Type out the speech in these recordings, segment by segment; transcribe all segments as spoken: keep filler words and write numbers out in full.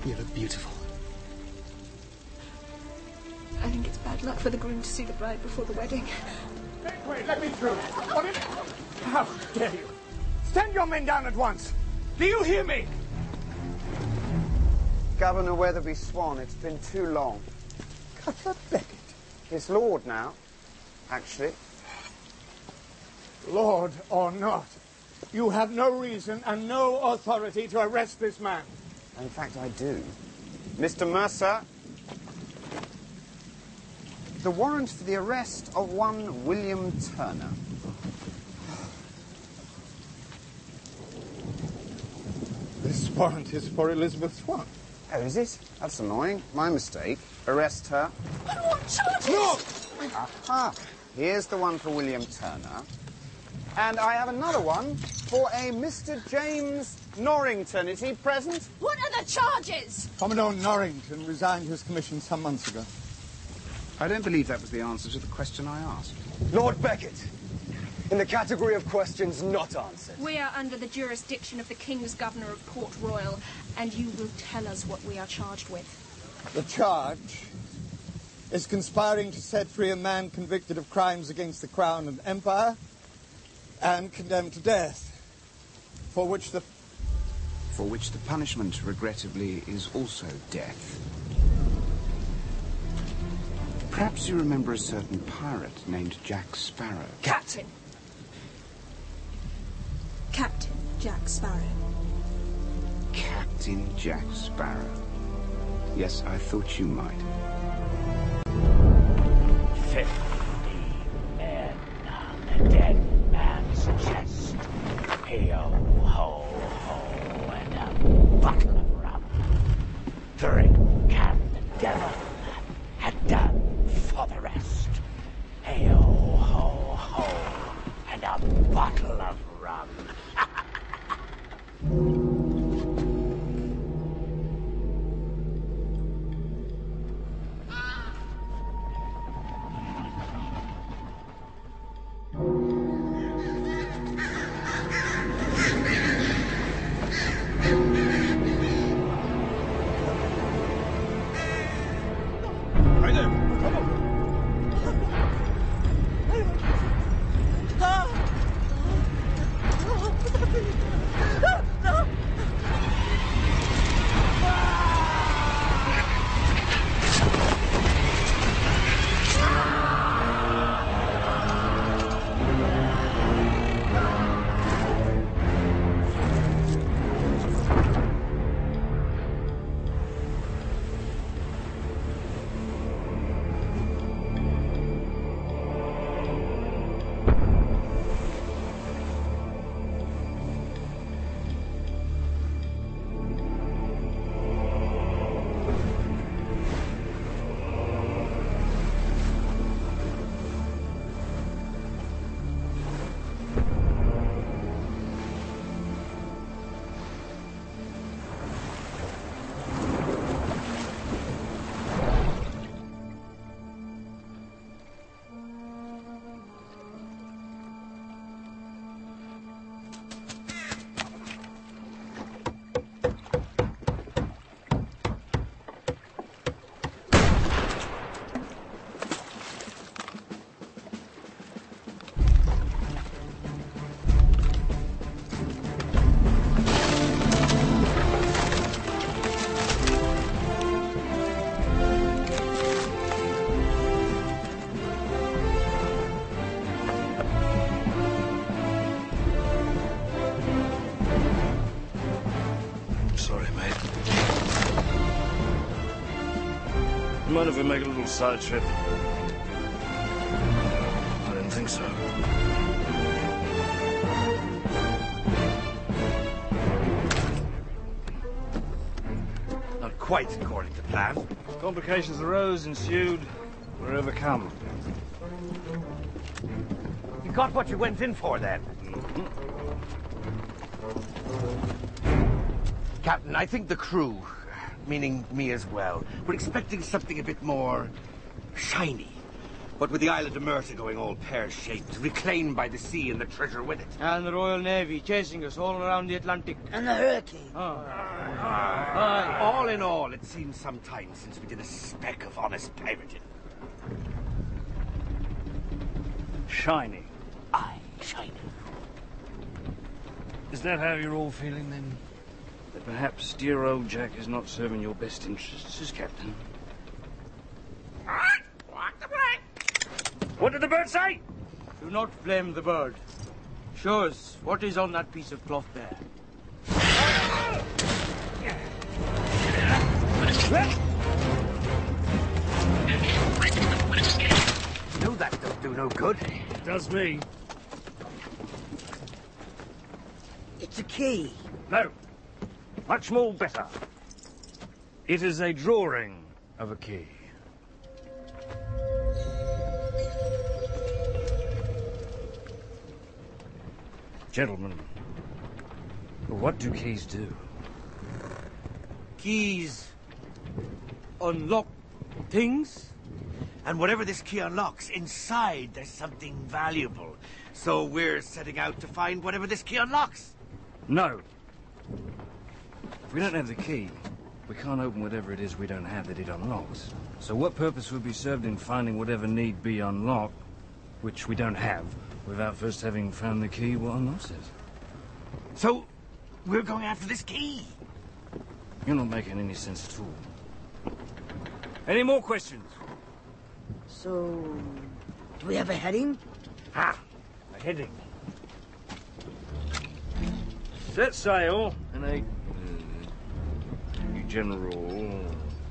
You look beautiful. I think it's bad luck for the groom to see the bride before the wedding. Wait, wait, let me through. What is... How dare you? Stand your men down at once. Do you hear me? Governor Weatherby Swan, it's been too long. Governor Beckett? His lord now, actually. Lord or not, you have no reason and no authority to arrest this man. In fact, I do. Mister Mercer, the warrant for the arrest of one William Turner. This warrant is for Elizabeth Swan. Oh, is it? That's annoying. My mistake. Arrest her. But what charges? No! Aha. Here's the one for William Turner. And I have another one for a Mister James Norrington. Is he present? What are the charges? Commodore Norrington resigned his commission some months ago. I don't believe that was the answer to the question I asked. Lord Beckett, in the category of questions not answered. We are under the jurisdiction of the King's Governor of Port Royal, and you will tell us what we are charged with. The charge is conspiring to set free a man convicted of crimes against the Crown and Empire and condemned to death, for which the... For which the punishment, regrettably, is also death. Perhaps you remember a certain pirate named Jack Sparrow. Captain. Captain Jack Sparrow. Captain Jack Sparrow. Yes, I thought you might. Fifty men on the dead man's chest. Hey-o-ho-ho, and a bottle of rum. Drink and the devil had done for the rest. Hey-o-ho-ho, and a bottle of rum. Mind if we make a little side trip? I didn't think so. Not quite according to plan. Complications arose, ensued. We're overcome. You got what you went in for, then? Mm-hmm. Captain, I think the crew, meaning me as well, we're expecting something a bit more shiny. But with the Island of Merta going all pear-shaped, reclaimed by the sea and the treasure with it. And the Royal Navy chasing us all around the Atlantic. And the hurricane. Oh. Aye. All in all, it seems some time since we did a speck of honest pirating. Shiny. Aye, shiny. Is that how you're all feeling, then? That perhaps dear old Jack is not serving your best interests as captain? What did the bird say? Do not blame the bird. Show us what is on that piece of cloth there. No, that don't do no good. It does me. It's a key. No. Much more better. It is a drawing of a key. Gentlemen, what do keys do? Keys unlock things. And whatever this key unlocks, inside there's something valuable. So we're setting out to find whatever this key unlocks. No. If we don't have the key, we can't open whatever it is we don't have that it unlocks. So what purpose would be served in finding whatever need be unlocked, which we don't have, without first having found the key what unlocks it? So we're going after this key. You're not making any sense at all. Any more questions? So, do we have a heading? Ha! A heading. Set sail in a uh, general.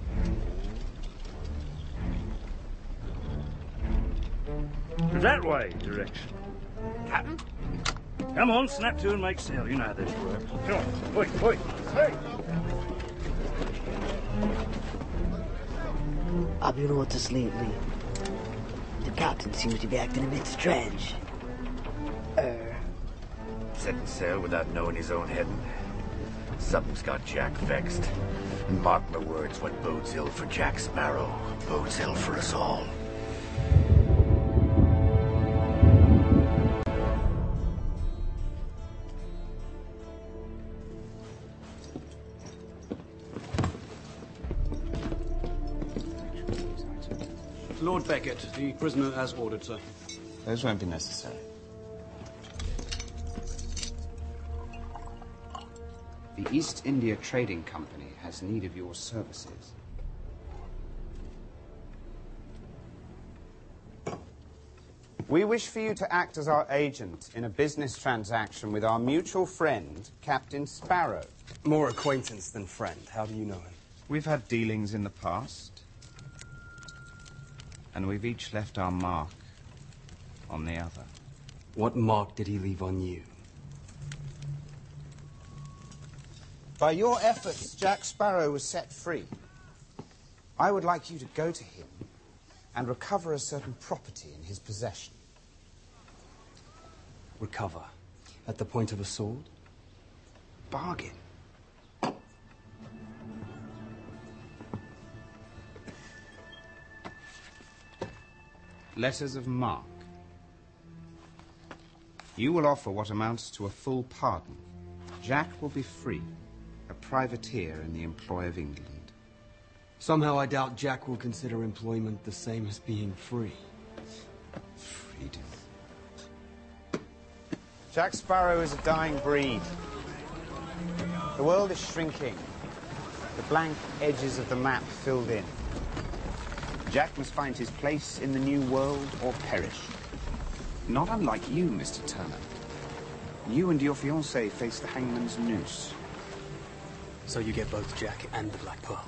That way direction. Captain? Come on, snap to and make sail. You know how this works. Come on, wait, wait. Hey! I've been noticed lately. The captain seems to be acting a bit strange. Er, Setting sail without knowing his own heading. Something's got Jack vexed. And mark my words, what bodes ill for Jack Sparrow bodes ill for us all. Lord Beckett, the prisoner as ordered, sir. Those won't be necessary. The East India Trading Company has need of your services. We wish for you to act as our agent in a business transaction with our mutual friend, Captain Sparrow. More acquaintance than friend. How do you know him? We've had dealings in the past. And we've each left our mark on the other. What mark did he leave on you? By your efforts, Jack Sparrow was set free. I would like you to go to him and recover a certain property in his possession. Recover? At the point of a sword? Bargain. Letters of marque. You will offer what amounts to a full pardon. Jack will be free, a privateer in the employ of England. Somehow I doubt Jack will consider employment the same as being free. Freedom. Jack Sparrow is a dying breed. The world is shrinking. The blank edges of the map filled in. Jack must find his place in the new world or perish. Not unlike you, Mister Turner. You and your fiancée face the hangman's noose. So you get both Jack and the Black Pearl.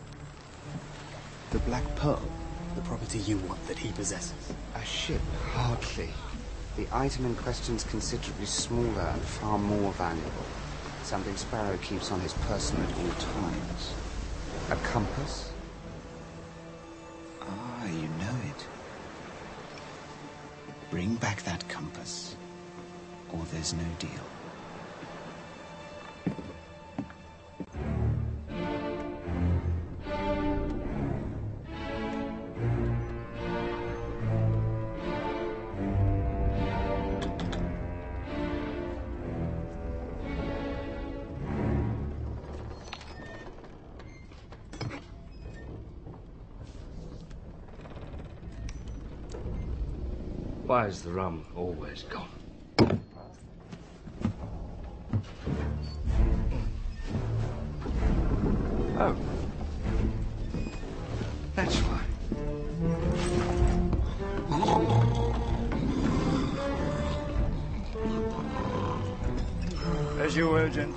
The Black Pearl? The property you want that he possesses. A ship? Hardly. The item in question's considerably smaller and far more valuable. Something Sparrow keeps on his person at all times. A compass? Ah, you know it. Bring back that compass, or there's no deal. Why is the rum always gone? Oh. That's why. As you will, gents.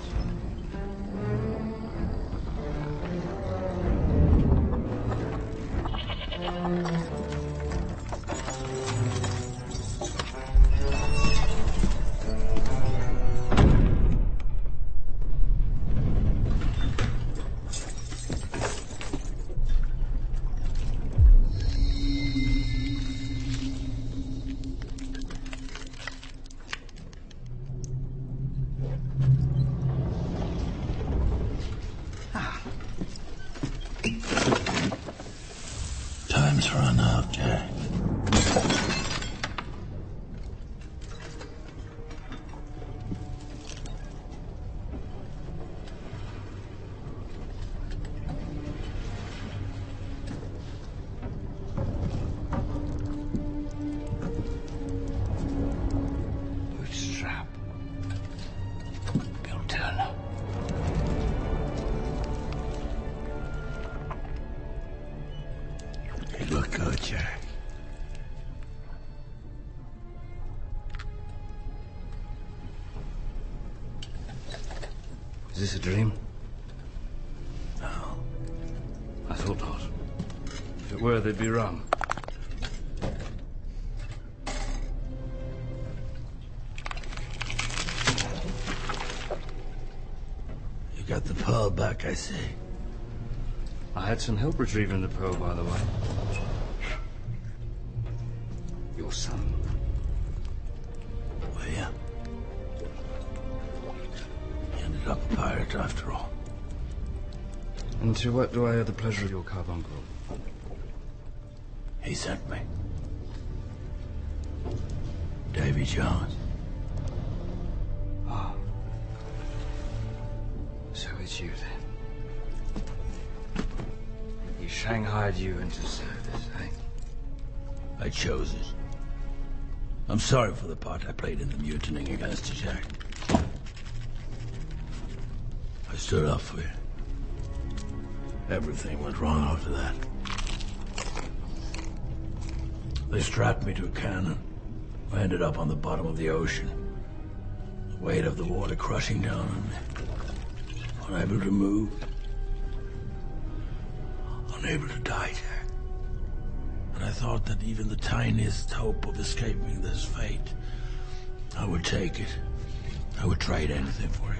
Time's run out, Jack. Bootstrap. Bill Turner. You look good, Jack. Is this a dream? No. I thought not. If it were, there'd be rum. You got the pearl back, I see. I had some help retrieving the pearl, by the way. Your son. Were you? He ended up a pirate after all. And to what do I owe the pleasure of your carbuncle? He sent me. Davy Jones. Ah. So it's you then. He shanghaied you into service, eh? I chose it. I'm sorry for the part I played in the mutinying against you, Jack. I stood up for you. Everything went wrong after that. They strapped me to a cannon. I ended up on the bottom of the ocean. The weight of the water crushing down on me. Unable to move. Unable to die, Jack. And I thought that even the tiniest hope of escaping this fate, I would take it. I would trade anything for it.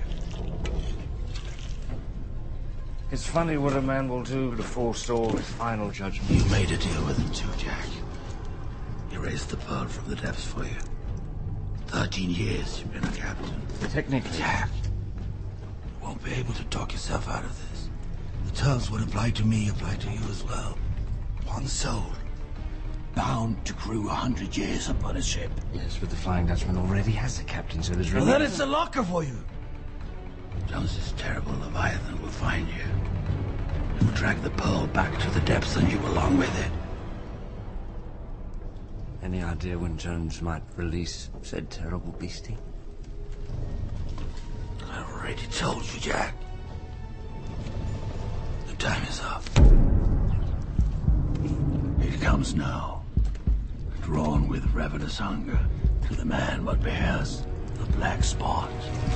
It's funny what a man will do to forestall his final judgment. You made a deal with him too, Jack. He raised the pearl from the depths for you. Thirteen years you've been a captain. Technically. Jack, you won't be able to talk yourself out of this. The terms would apply to me, apply to you as well. One soul. Bound to crew a hundred years upon a ship. Yes, but the Flying Dutchman already has a captain, so there's really... Well, then it's a locker for you. Jones's terrible Leviathan will find you. He will drag the pearl back to the depths and you along with it. Any idea when Jones might release said terrible beastie? I've already told you, Jack. The time is up. It comes now, drawn with ravenous hunger to the man what bears the black spot.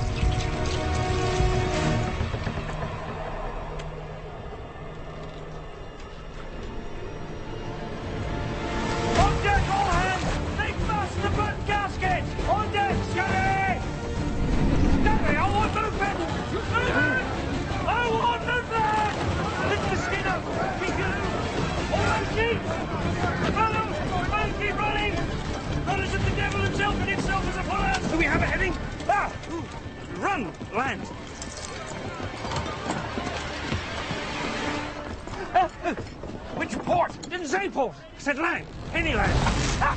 On deck, all hands! Make fast the front gasket! On deck, Scurry! Scurry, I want movement! Movement! I want movement! Lift the skinner! Keep your... All right, keep! Fellows, remain, keep running! Not as if the devil himself and himself is upon us! Do we have a heading? Ah! Ooh. Run, land! Uh, uh, which port? Didn't say port. Said land. Any land. Ah.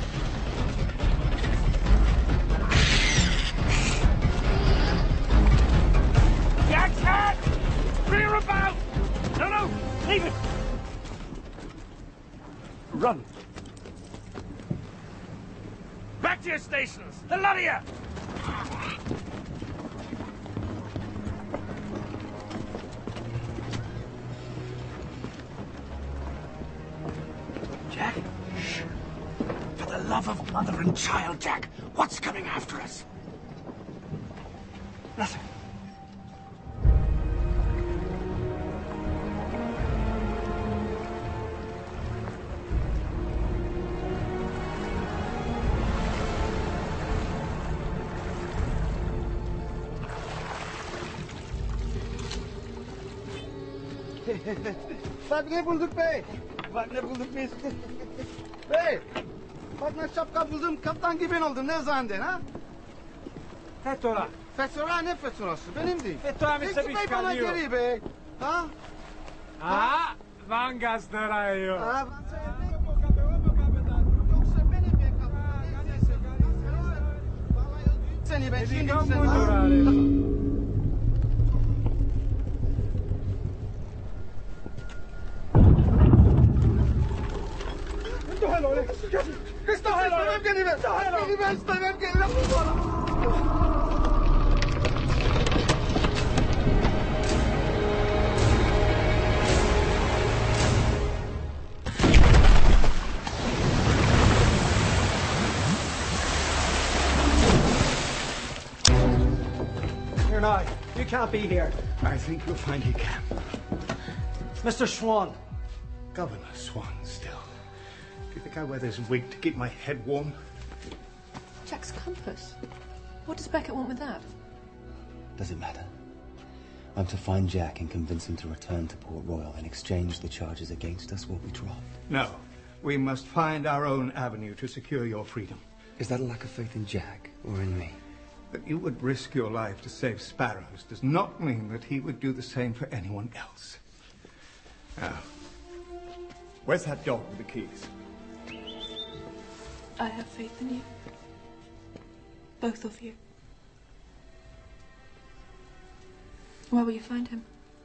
Jack, Jack! Rear about! No, no! Leave it! Run! Back to your stations! The lot of you! Jack? Shh. For the love of mother and child, Jack, what's coming after us? Nothing. Bak ne bulduk bey. Bak ne bulduk biz. Bey. Bak ne şapka buldum. Kaptan gibi oldum. Ne zannedin ha? Fetora. Fetora ne fetorası? Benim değil. Fetora mi Peki bey bana geri bey. Ha? Ha? Van Gasterayı. Ha? Yoksa benim bey kaptan. Seni ben şimdi sen. Estağfurullah. Estağfurullah. Estağfurullah. Estağfurullah. You're not. You can't be here. I think you'll find he can. Mister Swan. Governor Swan still. Do you think I wear this wig to keep my head warm? Jack's compass. What does Beckett want with that? Does it matter? I'm to find Jack and convince him to return to Port Royal and exchange the charges against us what we dropped. No. We must find our own avenue to secure your freedom. Is that a lack of faith in Jack or in me? That you would risk your life to save sparrows does not mean that he would do the same for anyone else. Now, where's that dog with the keys? I have faith in you. Both of you. Where will you find him?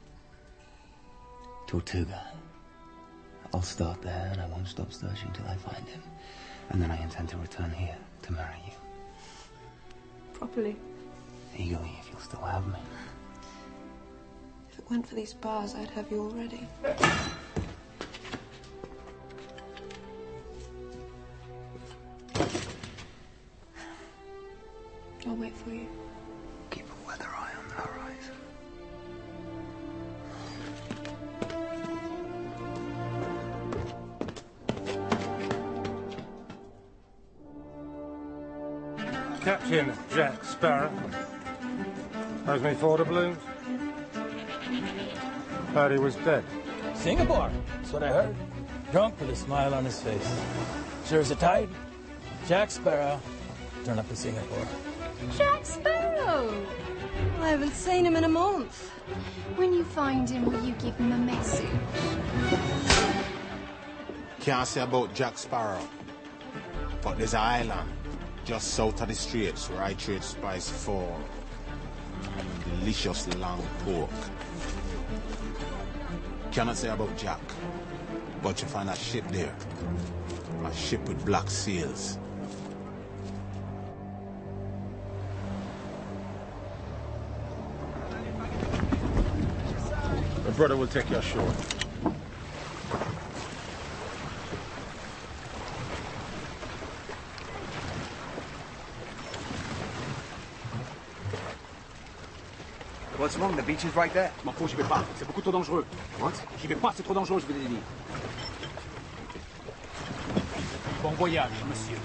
Tortuga. I'll start there and I won't stop searching till I find him. And then I intend to return here to marry you. Properly. Eagerly, if you'll still have me. If it weren't for these bars, I'd have you already. I'll wait for you. Keep a weather eye on the horizon. Captain Jack Sparrow. How's me four doubloons? Heard he was dead. Singapore, that's what I heard. Drunk with a smile on his face. Sure as a tide. Jack Sparrow, turn up to Singapore. Jack Sparrow! I haven't seen him in a month. When you find him, will you give him a message? Can't say about Jack Sparrow, but there's an island just south of the straits where I trade spice for delicious long pork. Cannot say about Jack, but you find a ship there, a ship with black sails. My brother will take you ashore. What's wrong? The beach is right there. M'en fous, j'y vais pas. C'est beaucoup trop dangereux. What? J'y vais pas, c'est trop dangereux, je vous l'ai dit. Bon voyage, monsieur.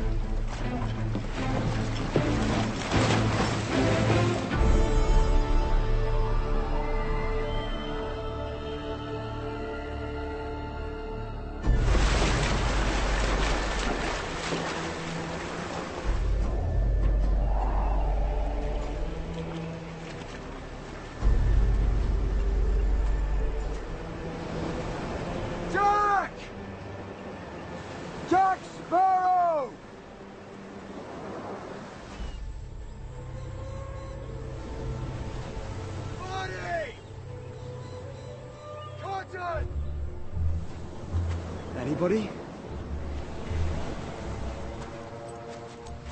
Jack Sparrow! Buddy! Cotton! Anybody?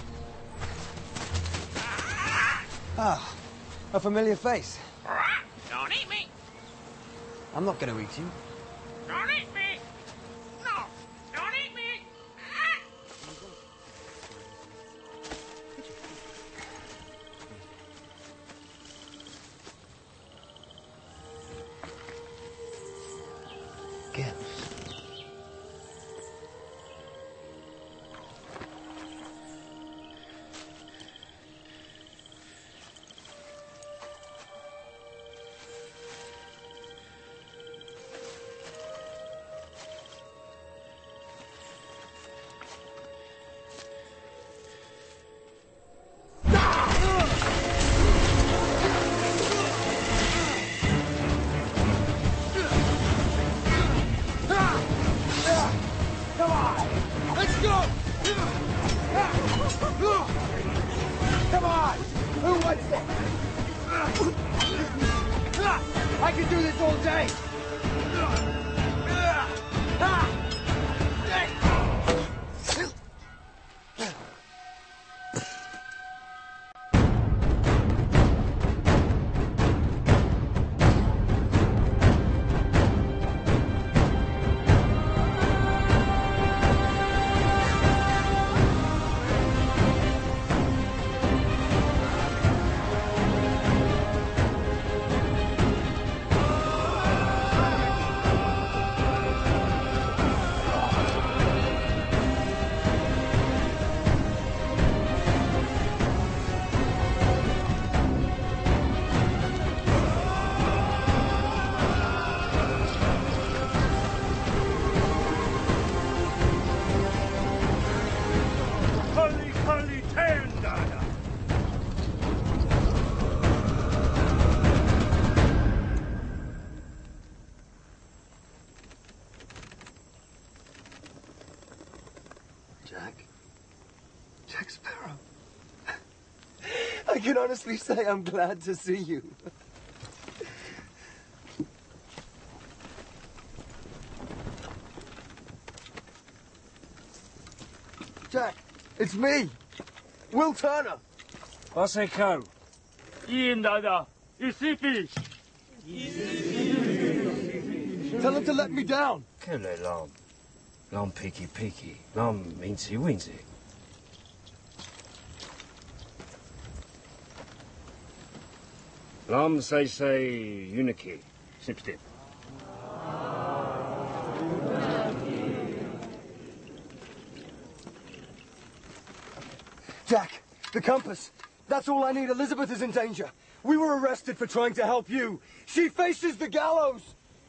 Ah, a familiar face. Don't eat me! I'm not going to eat you. Don't eat me! No! Don't eat me! Gibbs. Come on! Let's go! Come on! Who wants it? I can do this all day! Jack. Jack Sparrow. I can honestly say I'm glad to see you. Jack, it's me, Will Turner. Waseko. Ian Dada, Isipi. Tell him to let me down. Kule Lom. Lom peaky peaky. Lom meansy weensy. Lom say say uniki. Snip snip. Jack, the compass. That's all I need. Elizabeth is in danger. We were arrested for trying to help you. She faces the gallows.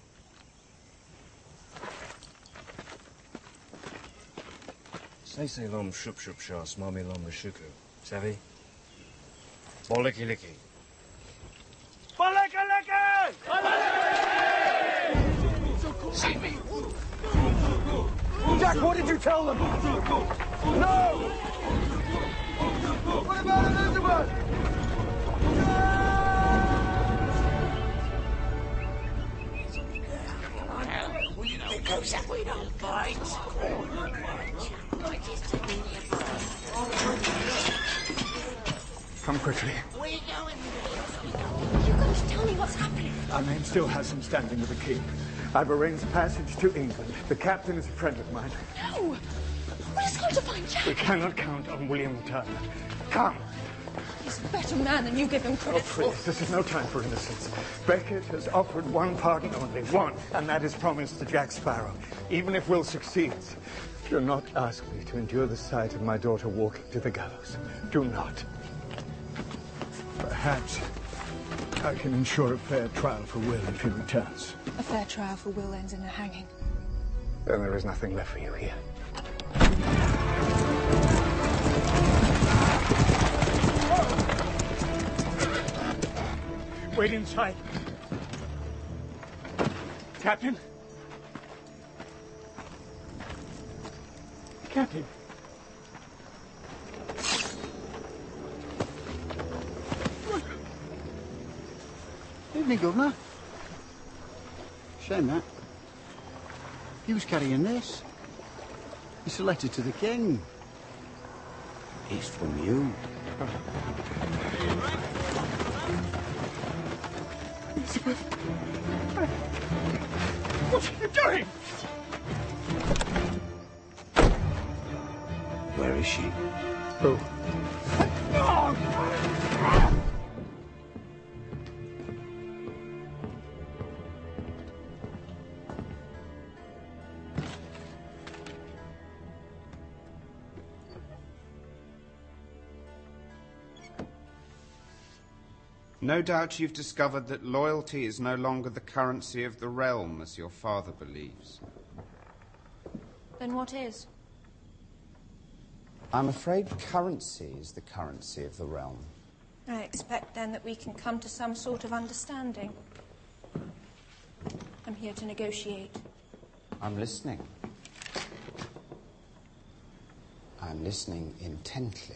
Say say lom shup shup shah smami lom mashuku. Savvy? Boliki licky. Baleka leka! Save me. Jack, what did you tell them? No! What about Elizabeth? Because we don't fight. Come quickly. We go in. You got to tell me what's happening. Our name still has him standing with the king. I've arranged passage to England. The captain is a friend of mine. No! We're just going to find Jack. We cannot count on William Turner. Come! He's a better man than you give him credit Oh, for. please, this is no time for innocence. Beckett has offered one pardon only, one, and that is promised to Jack Sparrow. Even if Will succeeds, do not ask me to endure the sight of my daughter walking to the gallows. Do not. Perhaps I can ensure a fair trial for Will if he returns. A fair trial for Will ends in a hanging. Then there is nothing left for you here. Wait inside. Captain? Captain? Evening, Governor. Shame that. He was carrying this. It's a letter to the king. It's from you. Elizabeth! What are you doing? Where is she? Who? No doubt you've discovered that loyalty is no longer the currency of the realm, as your father believes. Then what is? I'm afraid currency is the currency of the realm. I expect, then, that we can come to some sort of understanding. I'm here to negotiate. I'm listening. I'm listening intently.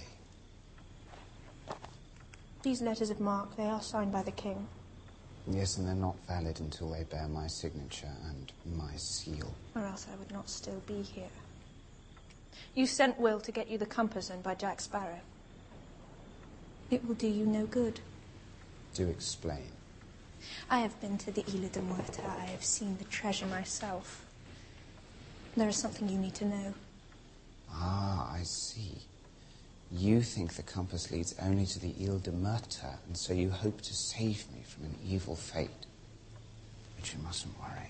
These letters of marque, they are signed by the king. Yes, and they're not valid until they bear my signature and my seal. Or else I would not still be here. You sent Will to get you the compass owned by Jack Sparrow. It will do you no good. Do explain. I have been to the Isla de Muerta. I have seen the treasure myself. There is something you need to know. Ah, I see. You think the compass leads only to the Ile de Muerta, and so you hope to save me from an evil fate. But you mustn't worry.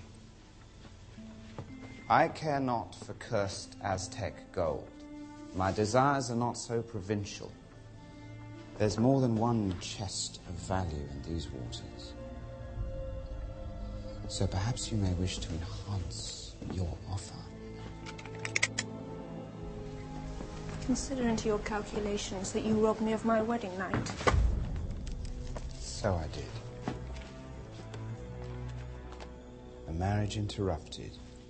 I care not for cursed Aztec gold. My desires are not so provincial. There's more than one chest of value in these waters. So perhaps you may wish to enhance your offer. Consider into your calculations that you robbed me of my wedding night. So I did. A marriage interrupted.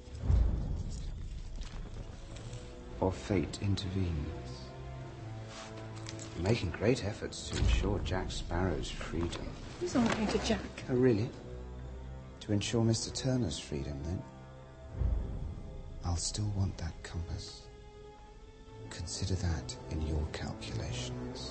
Or fate intervenes. You're making great efforts to ensure Jack Sparrow's freedom. He's not going to Jack. Oh, really? To ensure Mister Turner's freedom, then? I'll still want that compass. Consider that in your calculations.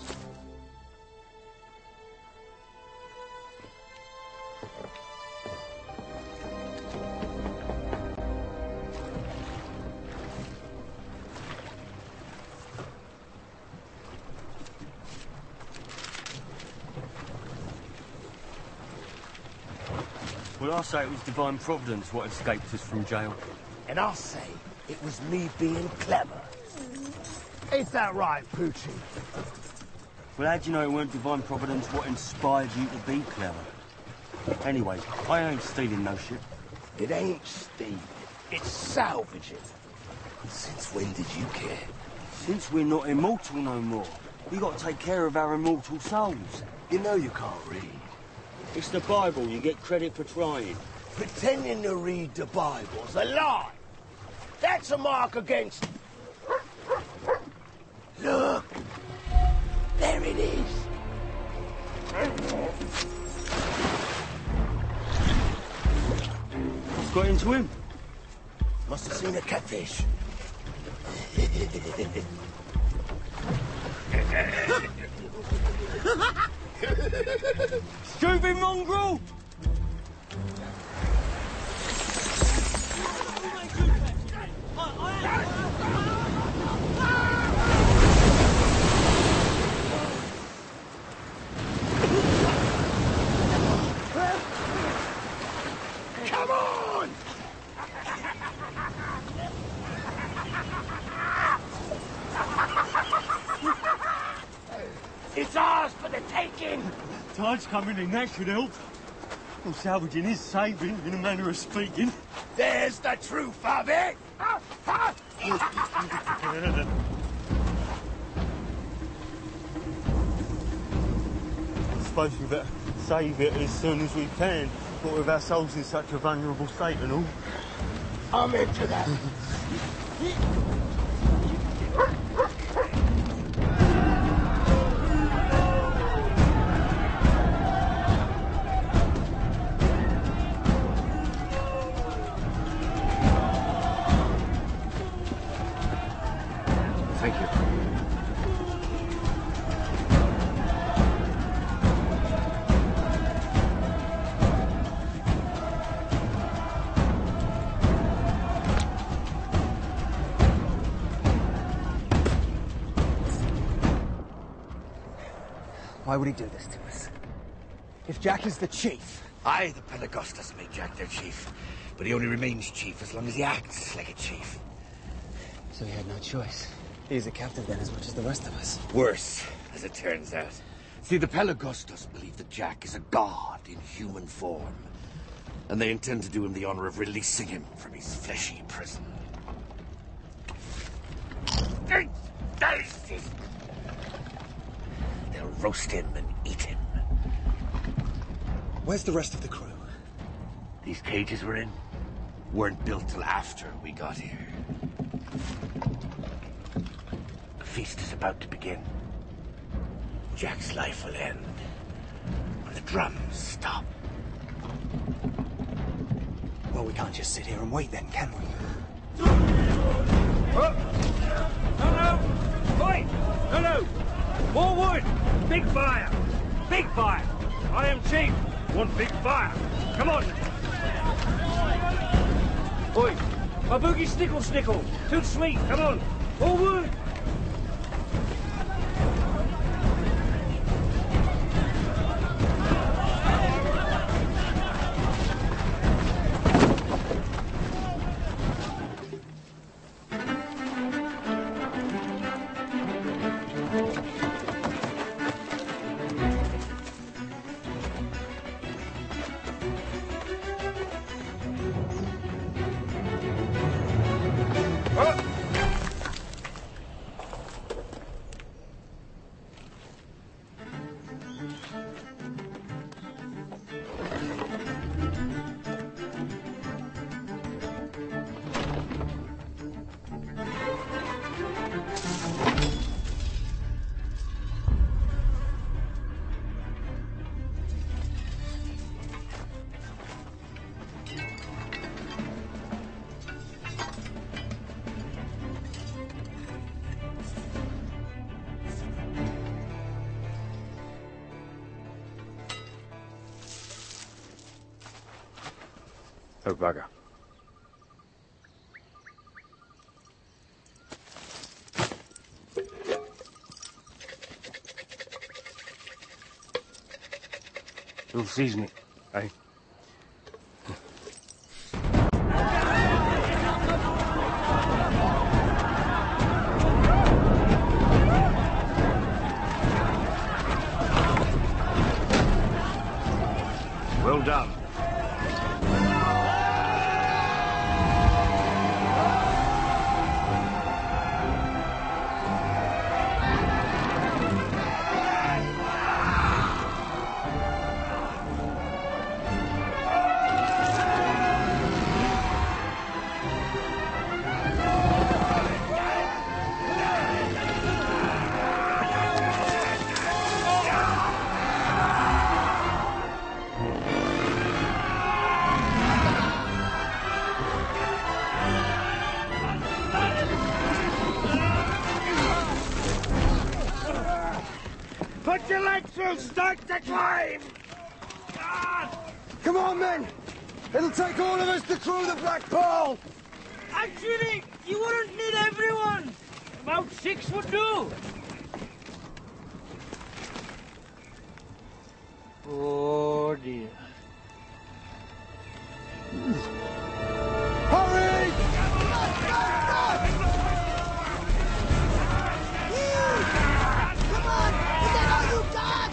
Well, I say it was divine providence what escaped us from jail. And I'll say it was me being clever. Ain't that right, Poochie? Well, how do you know it weren't divine providence what inspired you to be clever? Anyway, I ain't stealing no shit. It ain't stealing. It's salvaging. Since when did you care? Since we're not immortal no more, we got to take care of our immortal souls. You know you can't read. It's the Bible. You get credit for trying. Pretending to read the Bible's a lie. That's a mark against... Look! There it is! What's got into him? Must have seen a catfish. Stupid mongrel! Come on! It's ours for the taking! Tide's coming in, that should help. Well, salvaging is saving, in a manner of speaking. There's the truth of it! I suppose we better save it as soon as we can, not with our souls in such a vulnerable state and all. I'm into that. Thank you. Why would he do this to us? If Jack is the chief... Aye, the Pelagostas made Jack their chief. But he only remains chief as long as he acts like a chief. So he had no choice. He's a captive then as much as the rest of us. Worse, as it turns out. See, the Pelagostas believe that Jack is a god in human form. And they intend to do him the honor of releasing him from his fleshy prison. They'll roast him and eat him. Where's the rest of the crew? These cages we're in weren't built till after we got here. The feast is about to begin. Jack's life will end when the drums stop. Well, we can't just sit here and wait then, can we? Oh. No, no! Wait! No, no! Forward! Big fire! Big fire! I am chief! One big fire! Come on! Oi! My boogie snickle snickle! Too sweet! Come on! Forward! Oh, bugger. Little seasoning, eh? Well done. Put your legs through! Start to climb! Come on, men! It'll take all of us to crew the Black Pearl! Actually, you wouldn't need everyone! About six would do! Oh, dear. Hurry! Come on! Is that all you got?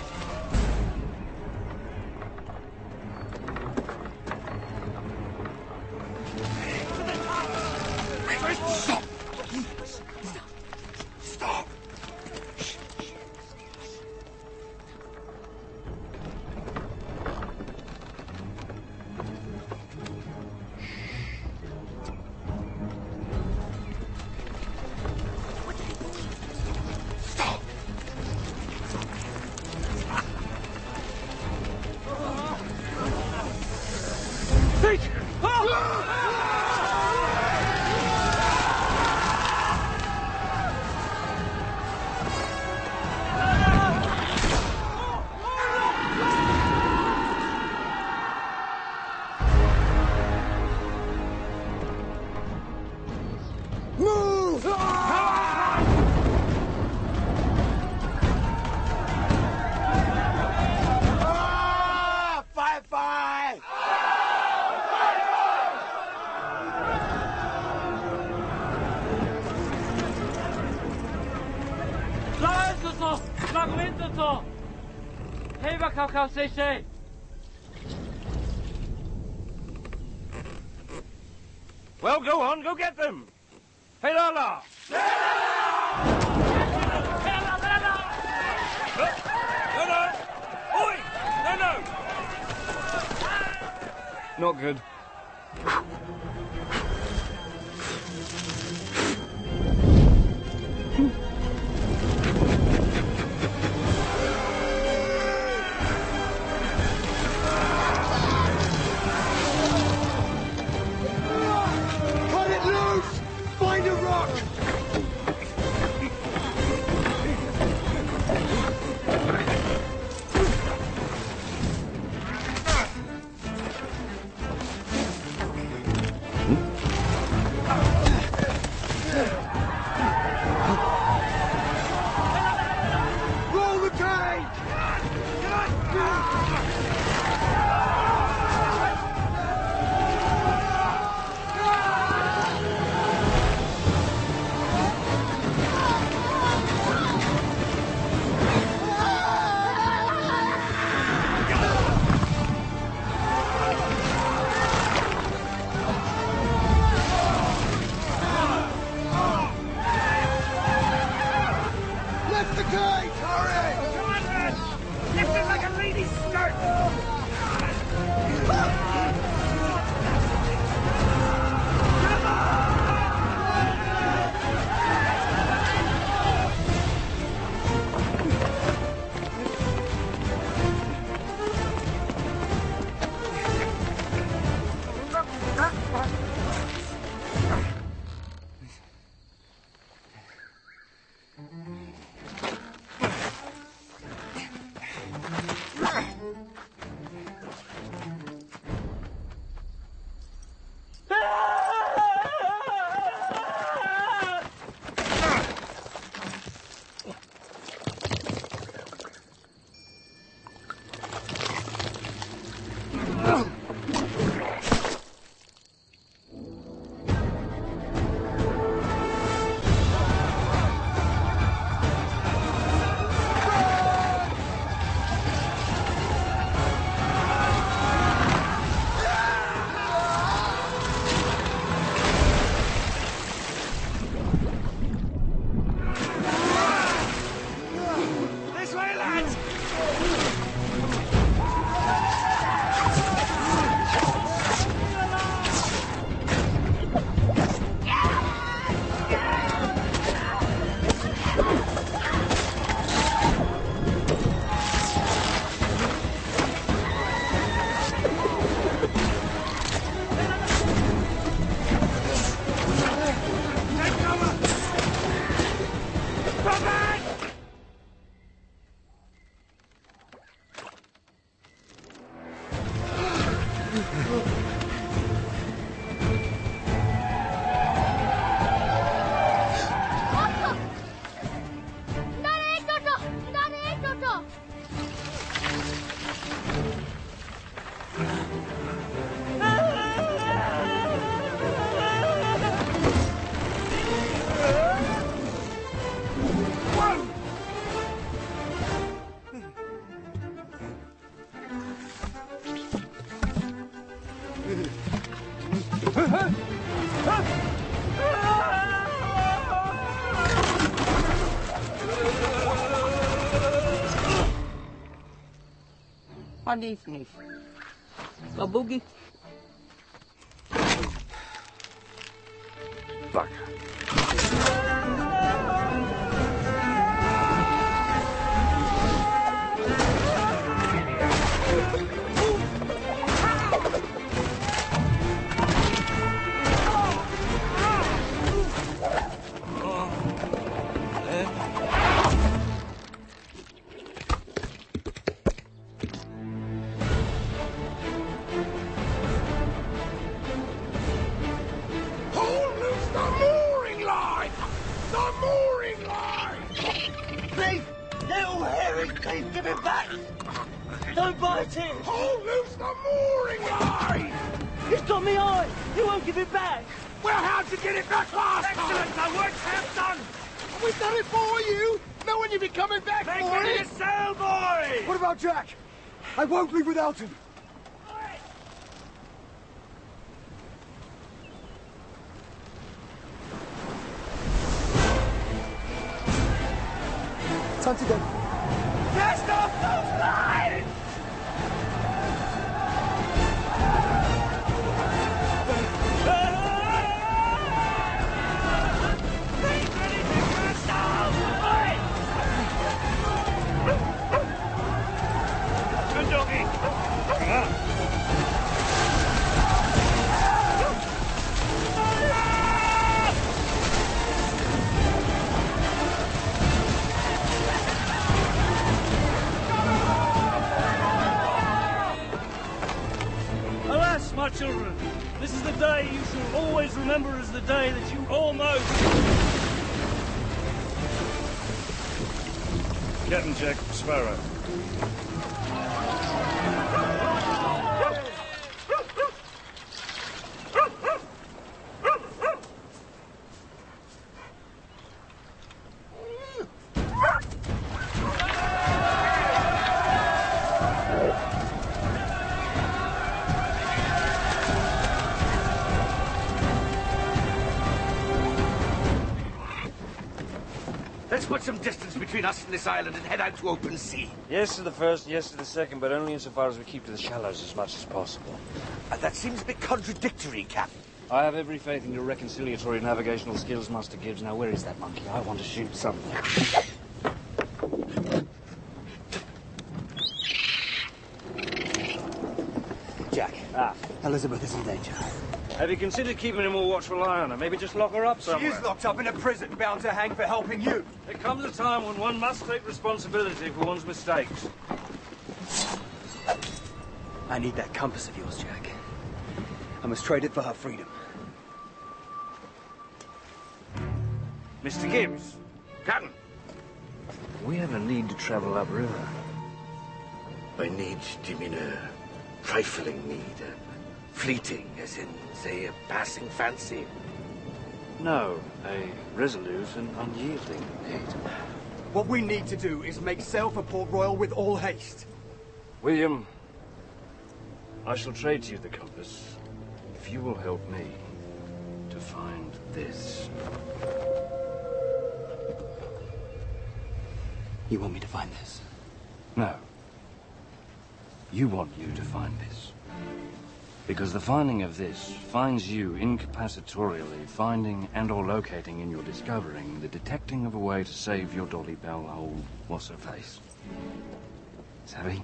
Stop! Stop! Move! to! Fragmenty to! Hejba, Kaukau, say, say! Well, go on, go get them! Hey, la la! No, no! Oi! No, no! Not good. Cut it loose! Find a rock! Roll the cage! Lift the cage! Hurry! Come on, lads! Lift it like a lady's skirt! This way, lads! Take cover! Drop back! Honey, sniff. A boogie. Fuck. Hold loose the mooring line! The mooring line! Thief! Little hairy thief, give it back! Don't bite it! Hold loose the mooring line! It's got me eye! You won't give it back! Well, how'd you get it back last time? Excellent! Our work's half done! We've done it for you! know when you'll be coming back, Make boy! it a sail, boy! What about Jack? I won't leave without him. Time to go. Cast off those lines! Good doggy. Alas, my children, this is the day you shall always remember as the day that you almost... Captain Jack Sparrow. Let's put some distance between us and this island and head out to open sea. Yes to the first, yes to the second, but only insofar as we keep to the shallows as much as possible. Uh, that seems a bit contradictory, Captain. I have every faith in your reconciliatory navigational skills, Master Gibbs. Now, where is that monkey? I want to shoot something. Jack. Ah. Elizabeth is in danger. Have you considered keeping a more watchful eye on her? Maybe just lock her up somewhere? She is locked up in a prison, bound to hang for helping you. There comes a time when one must take responsibility for one's mistakes. I need that compass of yours, Jack. I must trade it for her freedom. Mister Gibbs. Captain. We have a need to travel upriver. By need, do you mean a trifling need? A fleeting, as in, say, a passing fancy? No, a resolute and unyielding need. What we need to do is make sail for Port Royal with all haste. William, I shall trade to you the compass if you will help me to find this. You want me to find this? No. You want you to find this. Because the finding of this finds you incapacitatorially finding and or locating in your discovering the detecting of a way to save your Dolly Bell old what's-her-face. Savvy?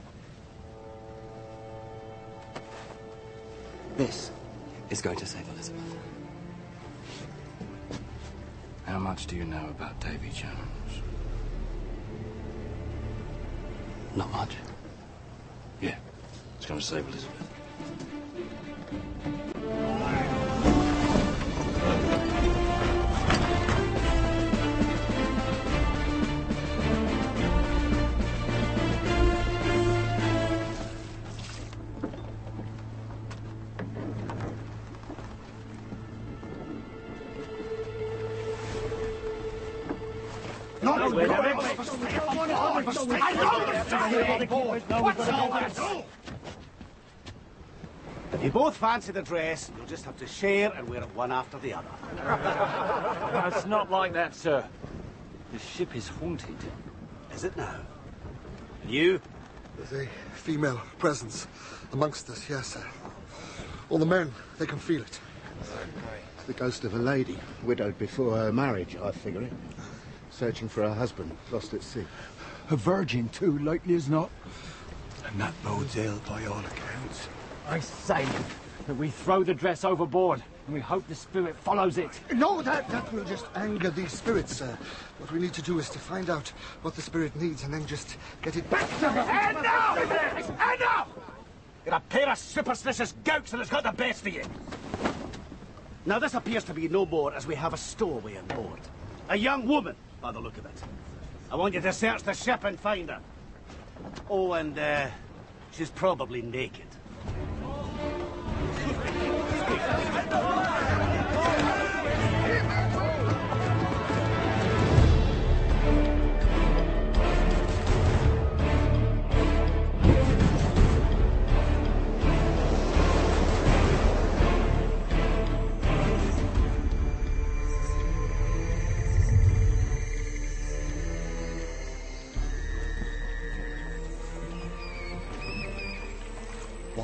This is going to save Elizabeth. How much do you know about Davy Jones? Not much. Yeah, it's going to save Elizabeth. No, wait, wait, wait, wait. What's all that? If you both fancy the dress, you'll just have to share and wear it one after the other. No, it's not like that, sir. The ship is haunted. Is it now? And you? There's a female presence amongst us, yes, sir. All the men, they can feel it. It's the ghost of a lady, widowed before her marriage, I figure it. Searching for her husband, lost at sea. A virgin, too, likely as not. And that bodes ill by all accounts. I say that we throw the dress overboard and we hope the spirit follows it. No, that, that will just anger these spirits, sir. What we need to do is to find out what the spirit needs and then just get it back to her. And now! And now! You're a pair of superstitious gowks and it's got the best of you. Now, this appears to be no more as we have a stowaway on board. A young woman, by the look of it. I want you to search the ship and find her. Oh, and, uh, she's probably naked.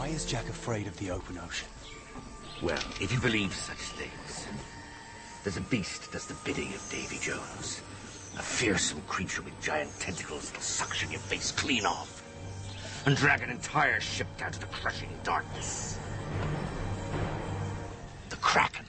Why is Jack afraid of the open ocean? Well, if you believe such things, there's a beast does the bidding of Davy Jones. A fearsome creature with giant tentacles that suction your face clean off and drag an entire ship down to the crushing darkness. The Kraken.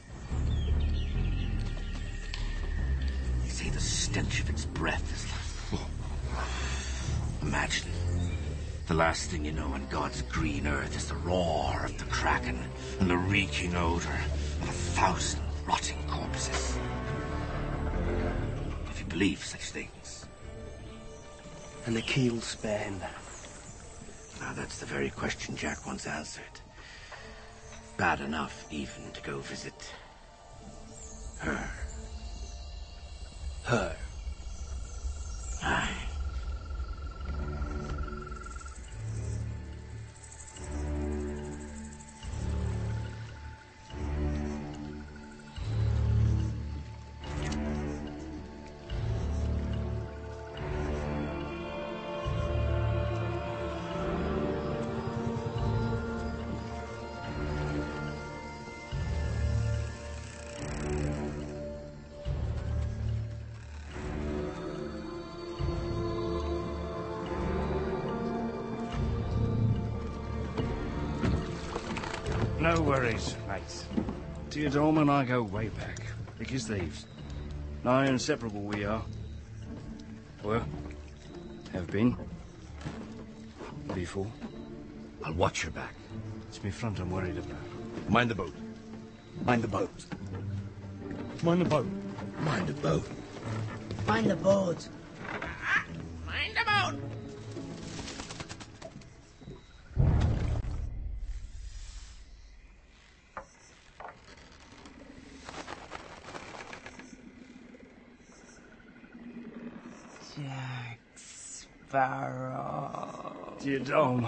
They say the stench of its breath is like... Imagine, the last thing you know on God's green earth is the roar of the Kraken and the reeking odor of a thousand rotting corpses. If you believe such things. And the keel span. Now that's the very question Jack once answered. Bad enough even to go visit her. Her? Aye. No worries, mate. Theodorm and I go way back. Thick as thieves. Nigh inseparable we are. Were. Have been. Before. I'll watch your back. It's me front I'm worried about. Mind the boat. Mind the boat. Mind the boat. Mind the boat. Mind the boat. Mind the boat. Jack Sparrow. Theodorm.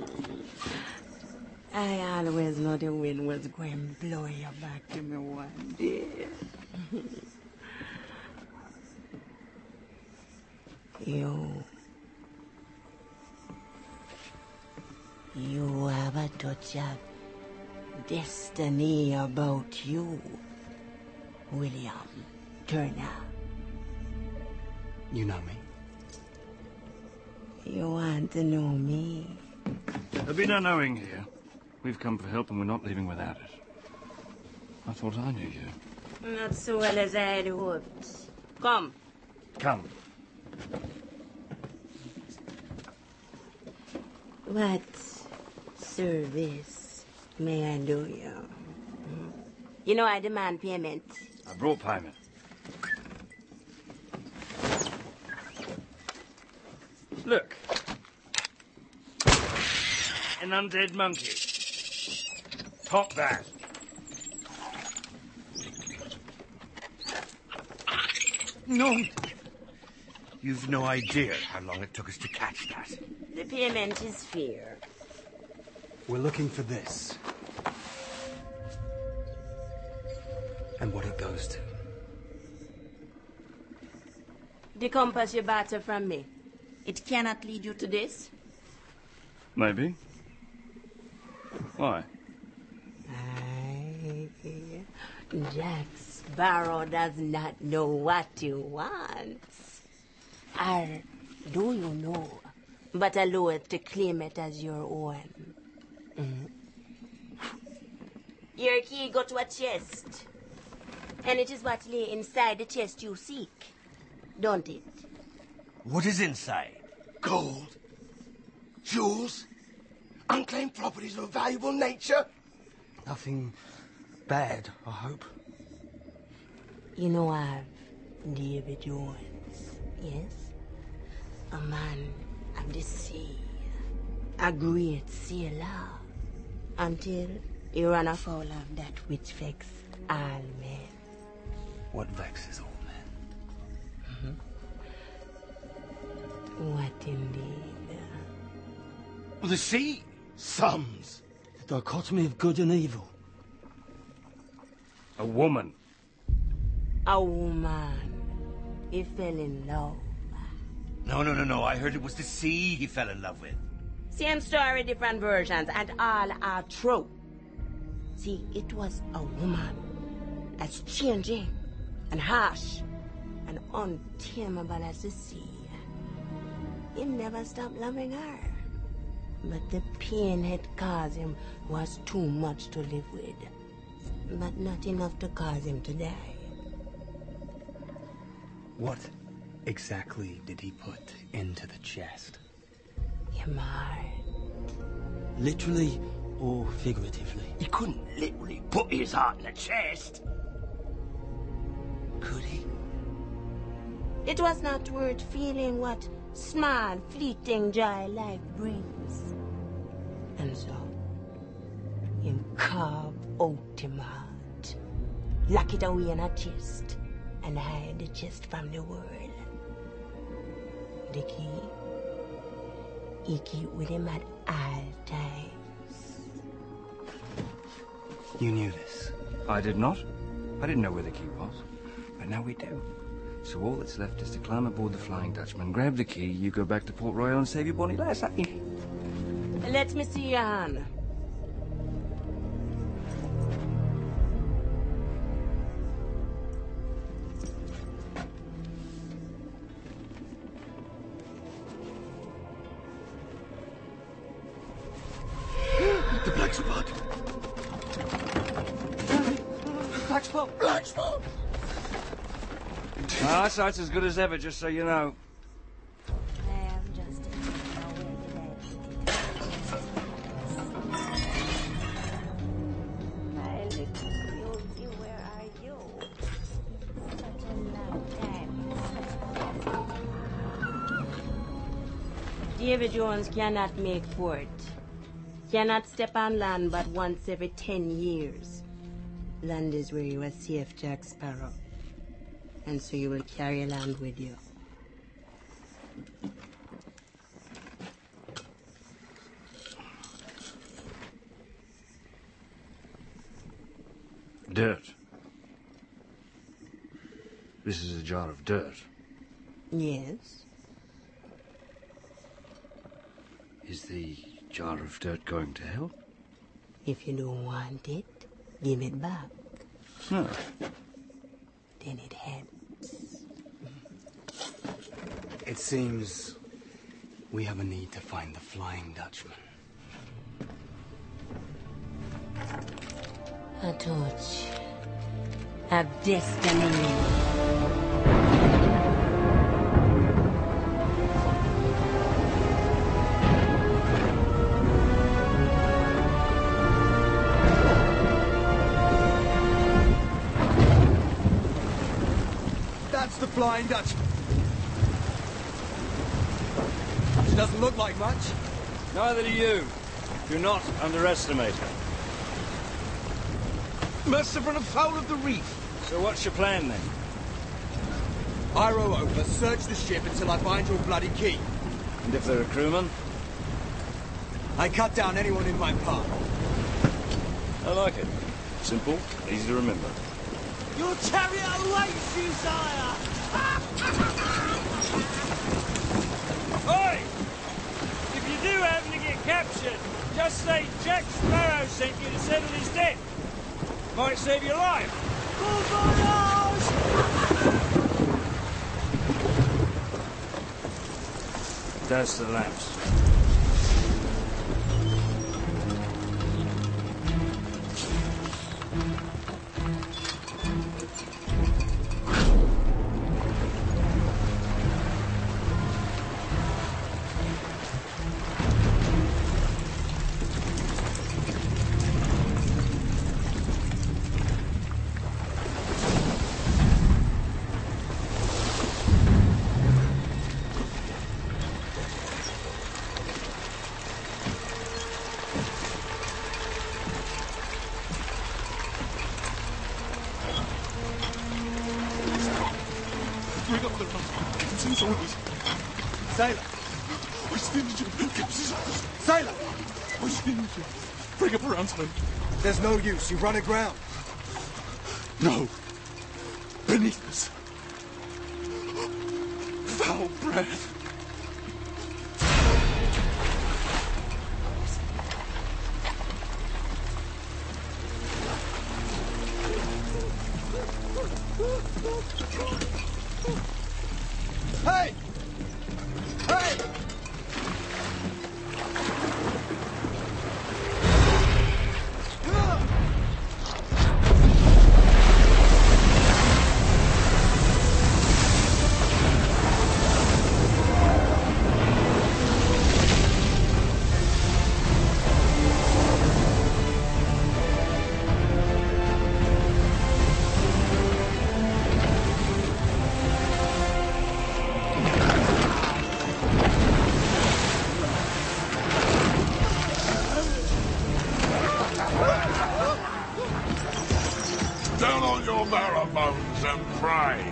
I always knew the wind was going to blow you back to me one day. You... You have a touch of destiny about you, William Turner. You know me? You want to know me? There'll be no knowing here. We've come for help and we're not leaving without it. I thought I knew you. Not so well as I had hoped. Come. Come. What service may I do you? Hmm? You know I demand payment. I brought payment. Look. An undead monkey. Top that. No. You've no idea how long it took us to catch that. The payment is fair. We're looking for this. And what it goes to. The compass you barter from me. It cannot lead you to this? Maybe. Why? I... Jack Sparrow does not know what you want. Or do you know, but allow it to claim it as your own? Mm. Your key go to a chest. And it is what lay inside the chest you seek, don't it? What is inside? Gold? Jewels? Unclaimed properties of a valuable nature? Nothing bad, I hope. You know of David Jones, yes? A man of the sea. A great sailor. Until he ran afoul of that which vexed all men. What vexes all men? Mm-hmm. What indeed? The sea? Sums. The dichotomy of good and evil. A woman. A woman. He fell in love. No, no, no, no. I heard it was the sea he fell in love with. Same story, different versions, and all are true. See, it was a woman as changing and harsh and untamable as the sea. Him never stopped loving her. But the pain it caused him was too much to live with. But not enough to cause him to die. What exactly did he put into the chest? Your heart. Literally or figuratively? He couldn't literally put his heart in the chest. Could he? It was not worth feeling what small, fleeting joy life brings. And so, him carve out him heart, lock it away in a chest, and hide the chest from the world. The key, he keep with him at all times. You knew this? I did not. I didn't know where the key was. But now we do. So all that's left is to climb aboard the Flying Dutchman, grab the key, you go back to Port Royal and save your bonny lass, ain't you? Let me see your hand. The black spot. Black spot. Black spot. My eyesight's as good as ever, just so you know. I am just my little beauty, where are you? Such a long time. Davy Jones cannot make port. Cannot step on land but once every ten years. Land is where you are safe, Jack Sparrow. And so you will carry land with you. Dirt. This is a jar of dirt. Yes. Is the jar of dirt going to help? If you don't want it, give it back. No. Then it helps. It seems we have a need to find the Flying Dutchman. A torch of destiny. That's the Flying Dutchman. She doesn't look like much. Neither do you. Do not underestimate her. Must have run afoul of the reef. So what's your plan, then? I row over, search the ship until I find your bloody key. And if they're a crewman? I cut down anyone in my path. I like it. Simple, easy to remember. Your chariot awaits you, sire! Oi! If you do happen to get captured, just say Jack Sparrow sent you to settle his debt. Might save your life. That's the lamps. Bring up the rope. It's always. Sailor. Where's the engine? Sailor. Where's the engine? Bring up a roundsman. There's no use. You run aground. No. Beneath us. Foul breath. Hey! Hey! Down on your marrow bones and pray.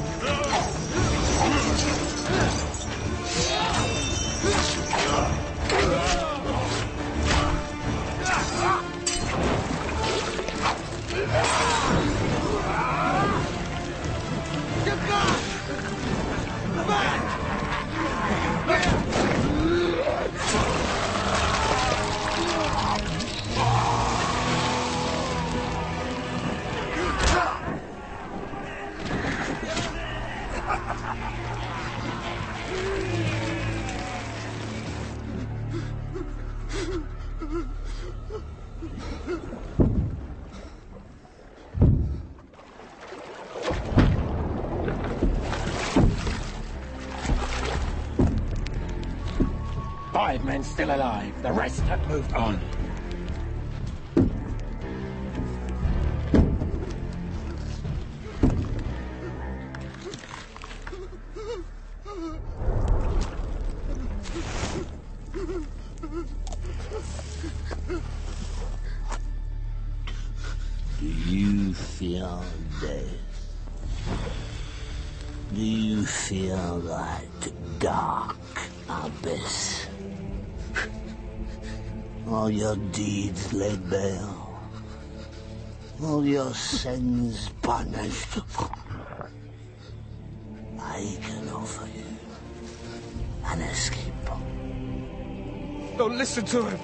Five men still alive. The rest have moved on. Do you feel death? Do you feel that dark abyss? All your deeds laid bare, all your sins punished. I can offer you an escape. Don't listen to him.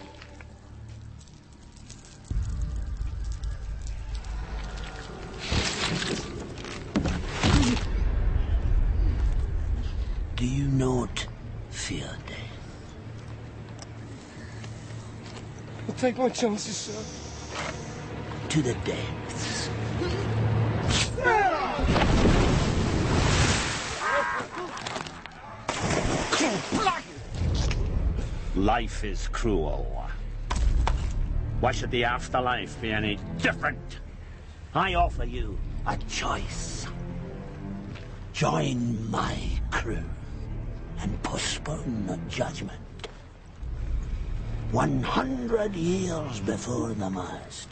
Do you not fear death? I'll take my chances, sir. To the depths. Life is cruel. Why should the afterlife be any different? I offer you a choice. Join my crew and postpone the judgment. One hundred years before the mast.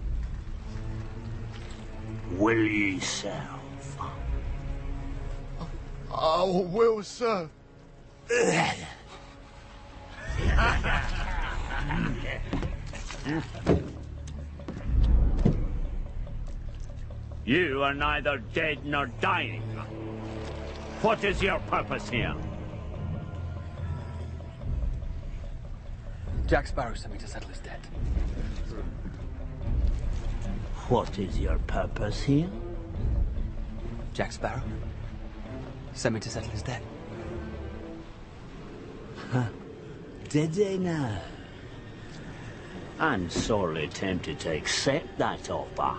Will ye serve? I will, sir. You are neither dead nor dying. What is your purpose here? Jack Sparrow sent me to settle his debt. What is your purpose here? Jack Sparrow sent me to settle his debt. Huh. Did they now? I'm sorely tempted to accept that offer.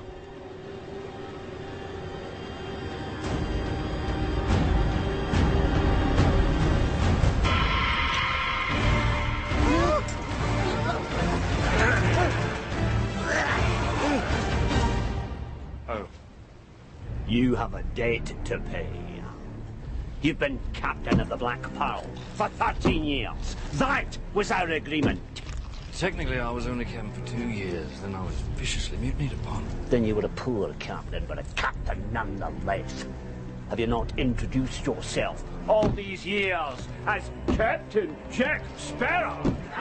You have a debt to pay. You've been captain of the Black Pearl for thirteen years. That was our agreement. Technically, I was only captain for two years. Then I was viciously mutinied upon. Then you were a poor captain, but a captain nonetheless. Have you not introduced yourself all these years as Captain Jack Sparrow?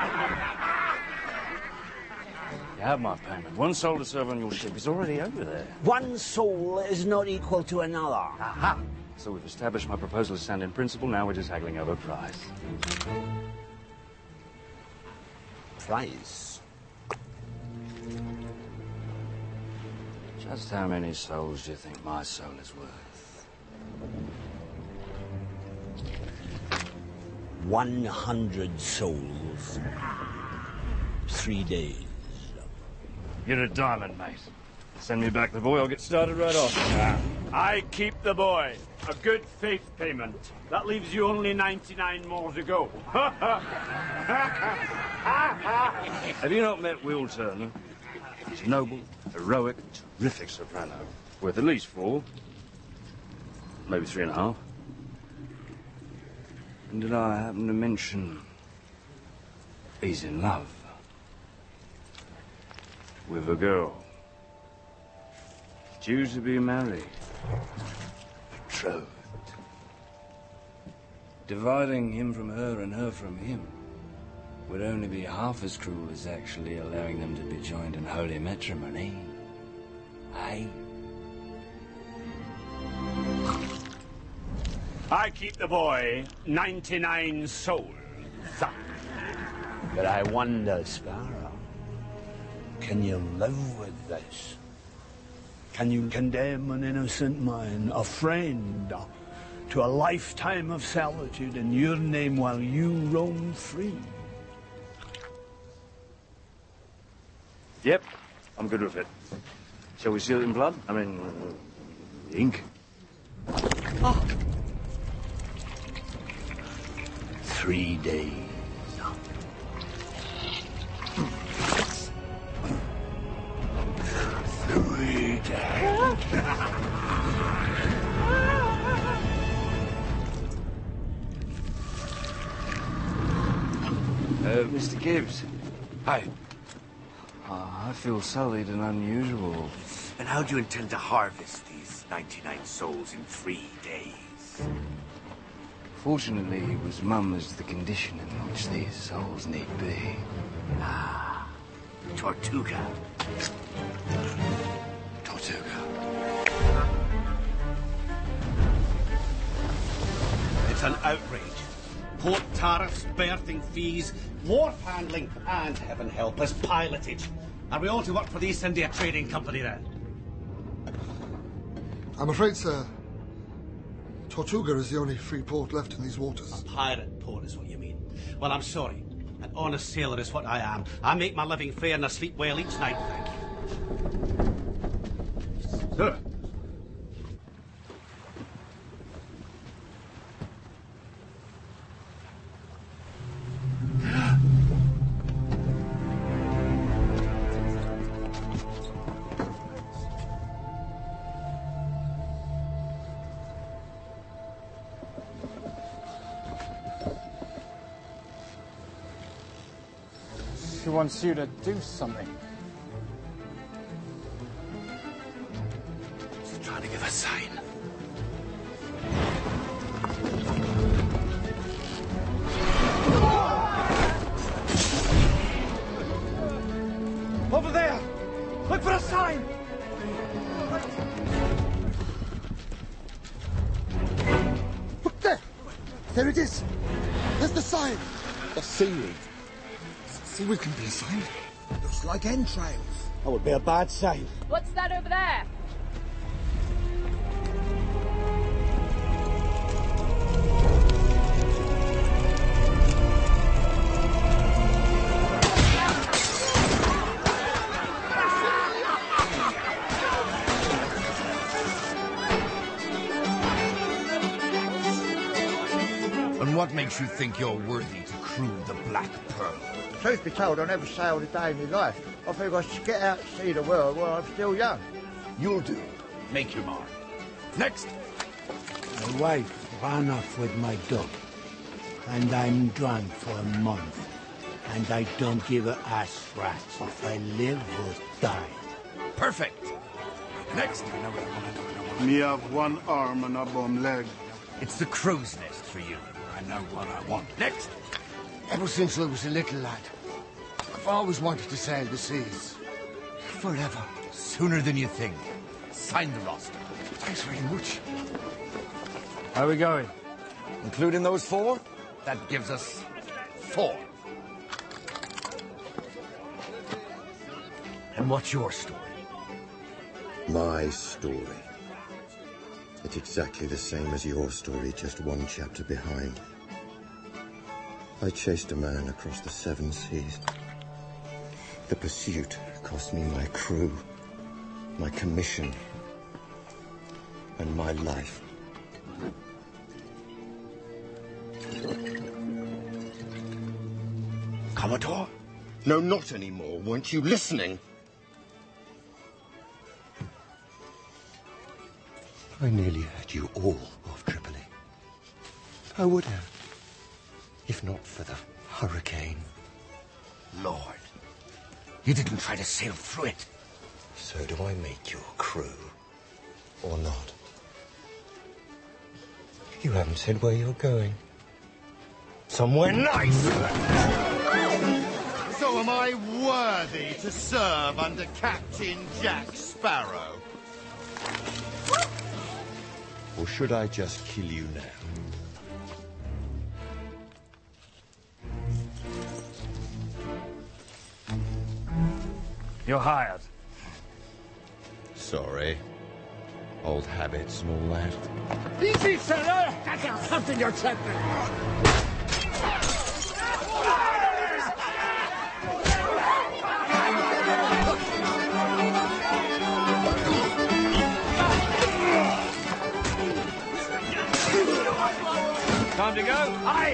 You have my payment. One soul to serve on your ship is already over there. One soul is not equal to another. Aha! So we've established my proposal is sound in principle. Now we're just haggling over price. Price? Just how many souls do you think my soul is worth? One hundred souls. Three days. You're a diamond, mate. Send me back the boy, I'll get started right off. I keep the boy. A good faith payment. That leaves you only ninety-nine more to go. Have you not met Will Turner? He's a noble, heroic, terrific soprano. Worth at least four. Maybe three and a half. And did I happen to mention he's in love with a girl due to be married, betrothed. Dividing him from her and her from him would only be half as cruel as actually allowing them to be joined in holy matrimony. Aye. I keep the boy. ninety-nine souls. But I wonder, Sparrow, can you live with this? Can you condemn an innocent man, a friend, to a lifetime of solitude in your name while you roam free? Yep, I'm good with it. Shall we seal it in blood? I mean, uh, ink? Oh. Three days. Three days. Uh, Mister Gibbs. Hi. Oh, I feel sullied and unusual. And how do you intend to harvest these ninety-nine souls in three days? Fortunately, it was Mum as the condition in which these souls need be. Ah, Tortuga. Tortuga. It's an outrage. Port tariffs, berthing fees, wharf handling, and, heaven help us, pilotage. Are we all to work for the East India Trading Company, then? I'm afraid, sir, Tortuga is the only free port left in these waters. A pirate port is what you mean. Well, I'm sorry. An honest sailor is what I am. I make my living fair and I sleep well each night, thank you. Sir. She wants you to do something. She's trying to give a sign. Over there! Look for a sign! Look there! There it is! There's the sign! The seaweed. Seaweed can be a sign. Looks like entrails. That would be a bad sign. What's that over there? And what makes you think you're worthy to crew the Black Pearl? Truth be told, I never sailed a day in my life. I figured I should get out and see the world while I'm still young. You'll do. Make your mark. Next. My wife ran off with my dog, and I'm drunk for a month, and I don't give a ass rats if I live or die. Perfect. Next. Me have one arm and a bum leg. It's the crow's nest for you. I know what I want. Next. Ever since I was a little lad, I've always wanted to sail the seas. Forever. Sooner than you think. Sign the roster. Thanks very much. How are we going? Including those four? That gives us four. And what's your story? My story. It's exactly the same as your story, just one chapter behind. I chased a man across the seven seas. The pursuit cost me my crew, my commission, and my life. Commodore? No, not anymore. Weren't you listening? I nearly had you all off Tripoli. I would have, if not for the hurricane. Lord, you didn't try to sail through it. So do I make your crew, or not? You haven't said where you're going. Somewhere nice! So am I worthy to serve under Captain Jack Sparrow? Or should I just kill you now? You're hired. Sorry. Old habits and all that. Easy, sailor! That's a something you're tempting. Time to go? Aye!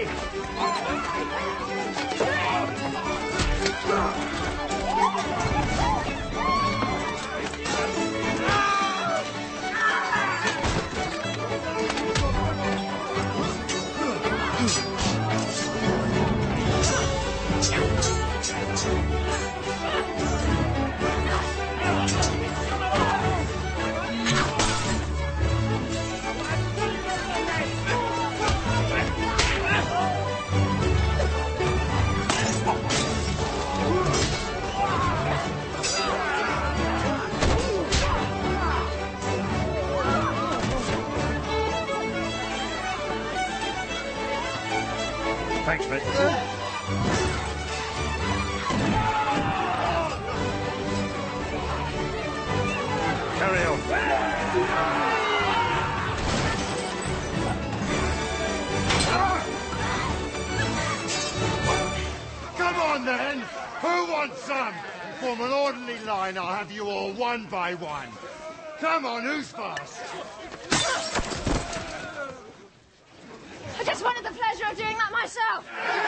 Thanks, mate. Carry on. Come on, then! Who wants some? Form an orderly line, I'll have you all one by one. Come on, who's fast? I just wanted the pleasure of doing that myself.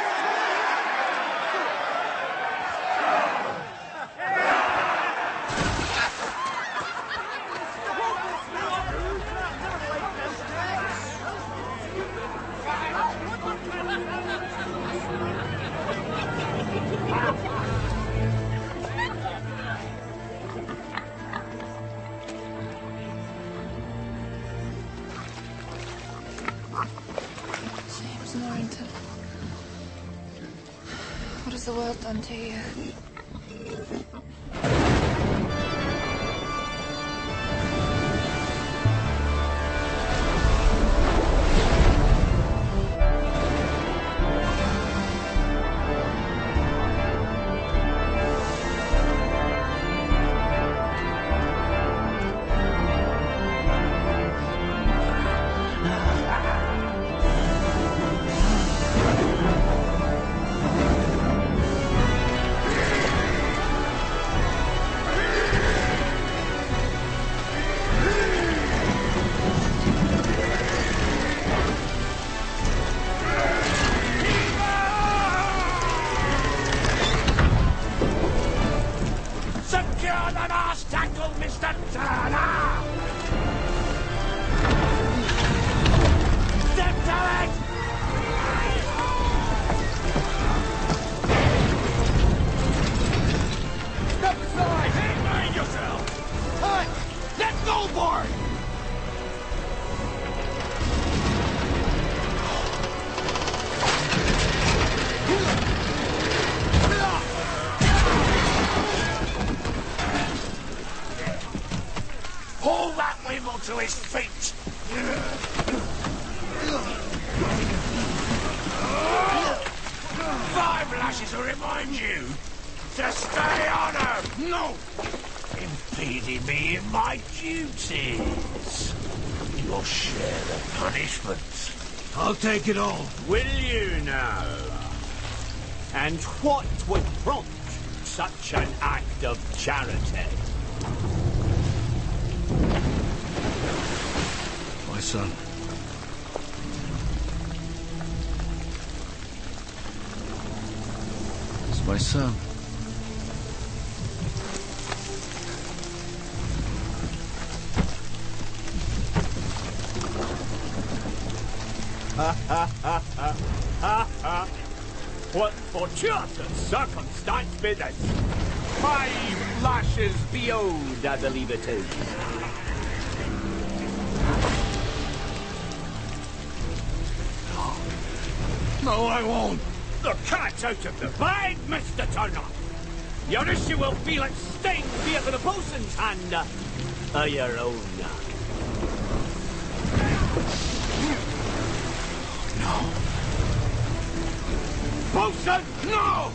James Norrington. What has the world done to you? Secure the last tackle, Mister Turner! Step to it! Step aside! Hey, mind yourself! Cut! Let's go, board! Hold that Wimble to his feet! Five lashes to remind you to stay on her! No! impeding me in my duties. You'll share the punishment. I'll take it all. Will you now? And what would prompt such an act of charity? My son. It's my son. Ha ha ha ha ha ha! What fortuitous circumstance be this? Five lashes beyond, I believe it is. No, I won't. The cat's out of the bag, Mister Turner. Your issue will feel it sting via the bosun's hand, uh, or your own. No. Bosun, no!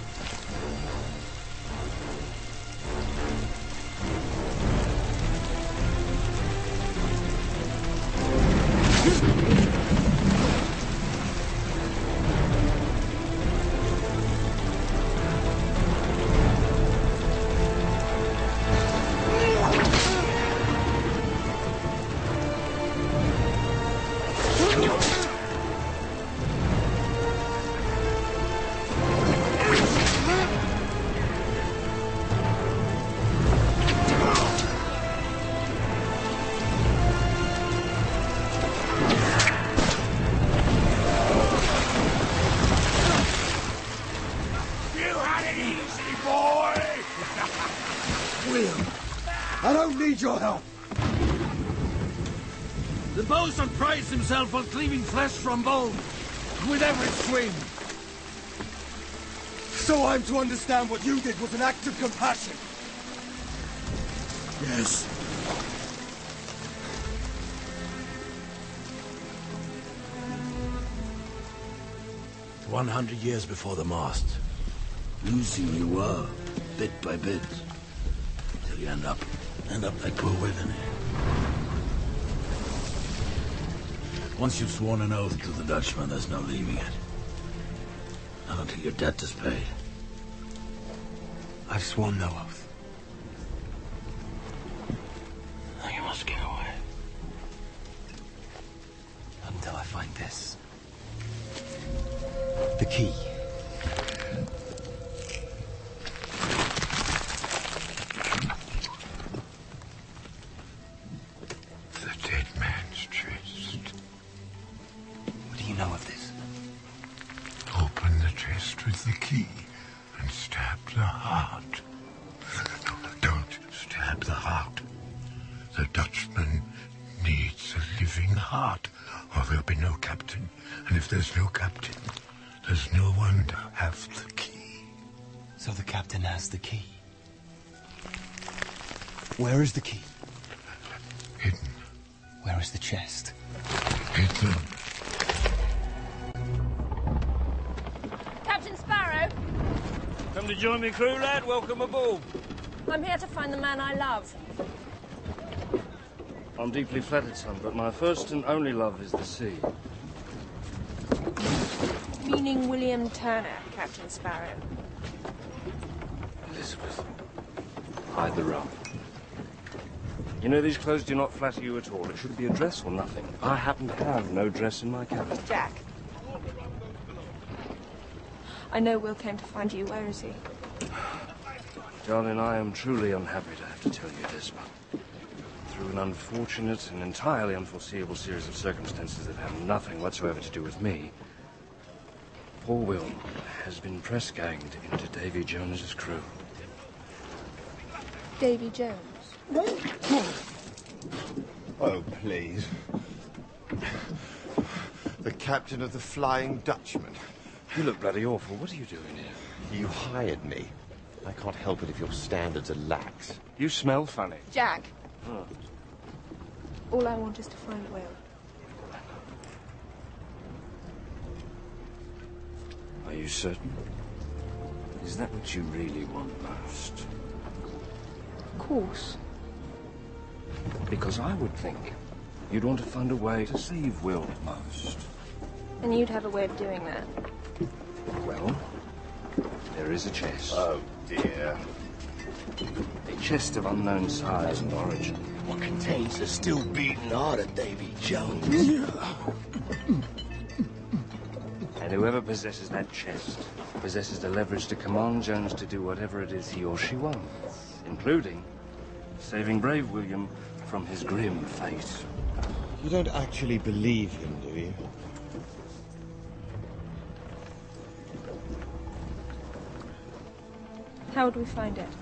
Your help. The bosun prides himself on cleaving flesh from bone with every swing. So I'm to understand what you did was an act of compassion? Yes. One hundred years before the mast, losing you were, bit by bit, till you end up End up like poor Willen. Once you've sworn an oath to the Dutchman, there's no leaving it. Not until your debt is paid. I've sworn no oath. Now you must give away. Not until I find this. The key. With the key and stab the heart. Don't stab the heart. The Dutchman needs a living heart, or there'll be no captain. And if there's no captain, there's no one to have the key. So the captain has the key. Where is the key? Hidden. Where is the chest? Hidden. Come to join me, crew, lad? Welcome aboard. I'm here to find the man I love. I'm deeply flattered, son, but my first and only love is the sea. Meaning William Turner, Captain Sparrow. Elizabeth, hide the rum. You know, these clothes do not flatter you at all. It should be a dress or nothing. I happen to have no dress in my cabin. Jack. I know Will came to find you. Where is he? Darling, I am truly unhappy to have to tell you this, but through an unfortunate and entirely unforeseeable series of circumstances that have nothing whatsoever to do with me, poor Will has been press-ganged into Davy Jones's crew. Davy Jones? Oh, please. The captain of the Flying Dutchman. You look bloody awful. What are you doing here? You hired me. I can't help it if your standards are lax. You smell funny. Jack. Oh. All I want is to find Will. Are you certain? Is that what you really want most? Of course. Because I would think you'd want to find a way to save Will most. And you'd have a way of doing that. Well, there is a chest. Oh, dear. A chest of unknown size and origin. What contains the still beating heart of Davy Jones? And whoever possesses that chest possesses the leverage to command Jones to do whatever it is he or she wants, including saving brave William from his grim fate. You don't actually believe him, do you? How would we find it?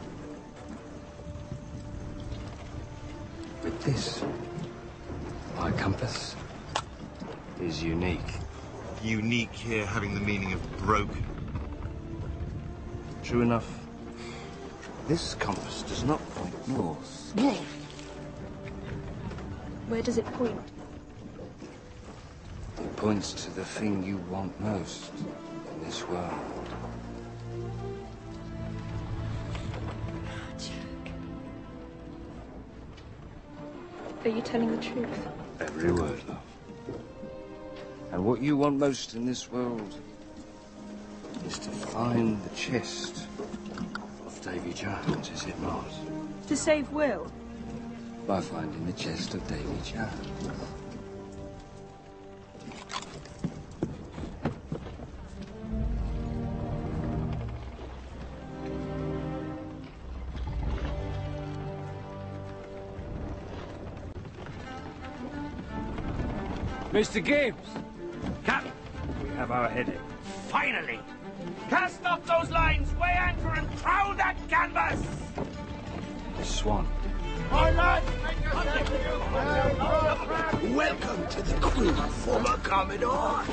With this, my compass is unique. Unique here having the meaning of broken. True enough. This compass does not point north. Where does it point? It points to the thing you want most in this world. Are you telling the truth? Every word, love. And what you want most in this world is to find the chest of Davy Jones, is it not? To save Will? By finding the chest of Davy Jones. Mister Gibbs! Captain! We have our heading. Finally! Cast off those lines, weigh anchor and crowd that canvas! Swan. All right, Welcome to the crew, former Commodore.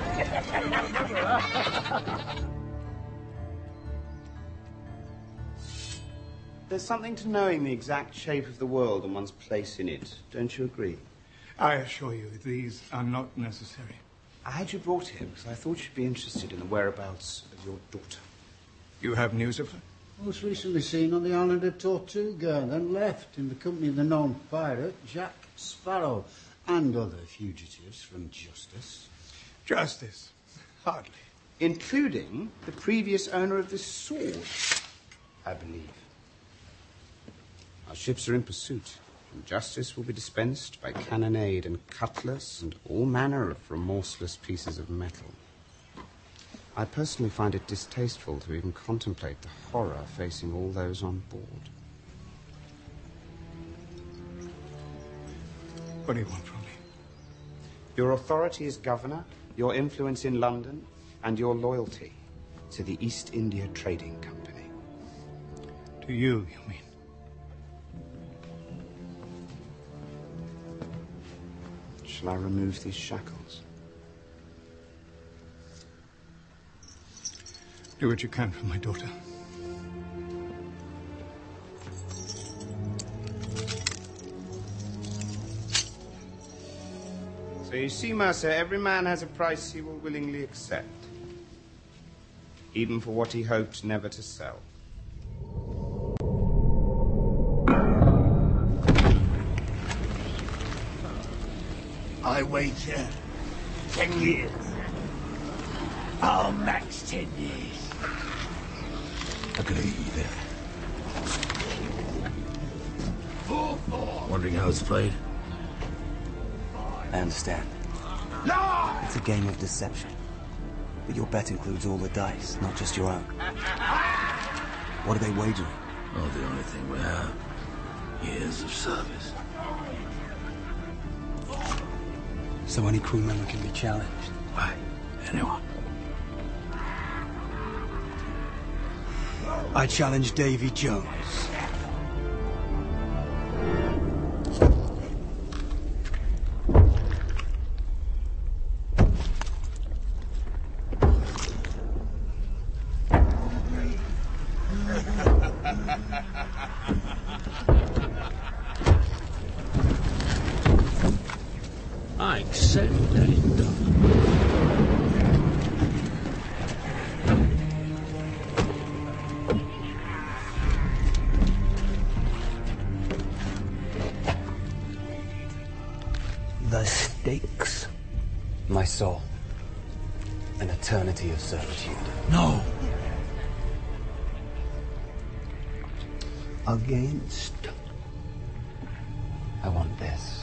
There's something to knowing the exact shape of the world and one's place in it. Don't you agree? I assure you, these are not necessary. I had you brought here because I thought you'd be interested in the whereabouts of your daughter. You have news of her? Most recently seen on the island of Tortuga, then left in the company of the known pirate Jack Sparrow and other fugitives from justice. Justice? Hardly. Including the previous owner of this sword, I believe. Our ships are in pursuit, and justice will be dispensed by cannonade and cutlass and all manner of remorseless pieces of metal. I personally find it distasteful to even contemplate the horror facing all those on board. What do you want from me? Your authority as governor, your influence in London, and your loyalty to the East India Trading Company. To you, you mean? Shall I remove these shackles? Do what you can for my daughter. So you see, Mercer, every man has a price he will willingly accept. Even for what he hoped never to sell. I wager ten years. I'll max ten years. Agreed. Wondering how it's played? I understand. It's a game of deception. But your bet includes all the dice, not just your own. What are they wagering? Oh, the only thing we have. Years of service. So any crew member can be challenged? Why? Anyone. I challenge Davy Jones. I accept that. The stakes? My soul. An eternity of servitude. No. Against? I want this.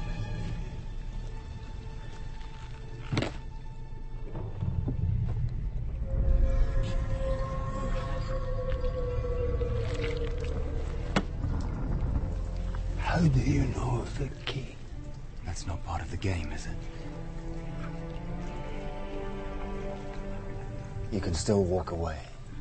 How do you know of the key? That's not part of the game, is it? You can still walk away.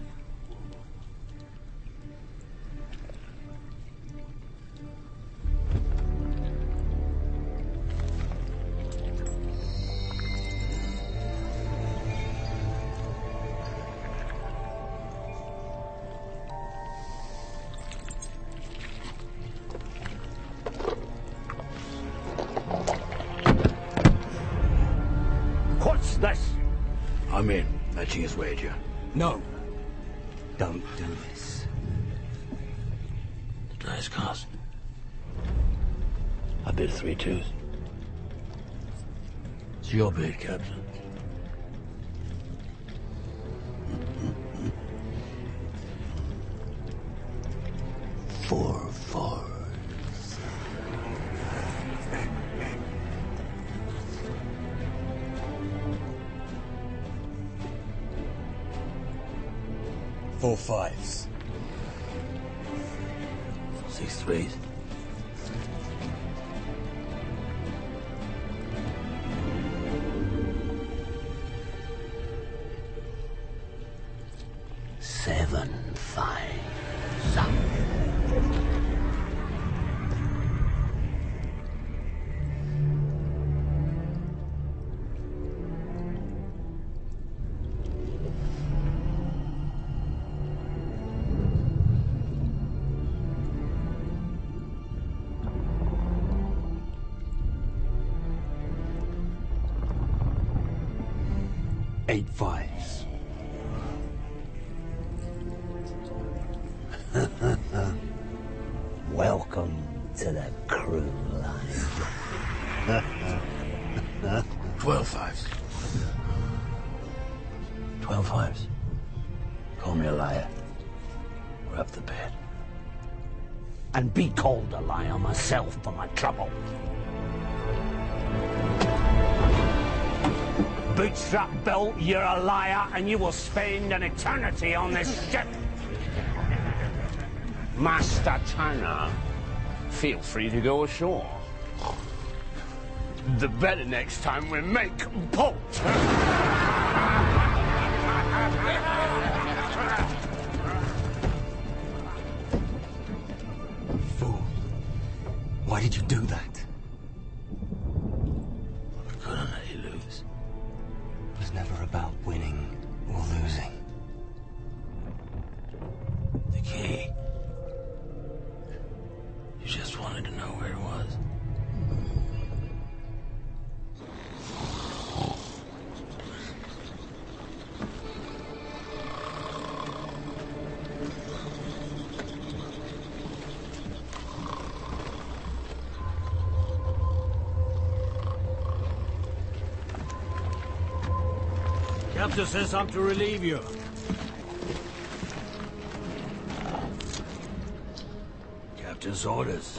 What's this? I'm in. Matching his wager. No. Don't do this. The dice cast. I bid three twos. It's your bid, Captain. Four fours. Four fives. Six threes. Seven fives. Eight fives. Welcome to the crew line. Twelve fives. Twelve fives. Call me a liar. We're up the bed. And be called a liar myself for my trouble. Bootstrap Bill, you're a liar, and you will spend an eternity on this ship. Master Tanner, feel free to go ashore. The better next time we make port. Fool. Why did you do that? I couldn't let you lose. It was never about winning or losing. The key. You just wanted to know where it was. Captain says I'm to relieve you. Captain's orders.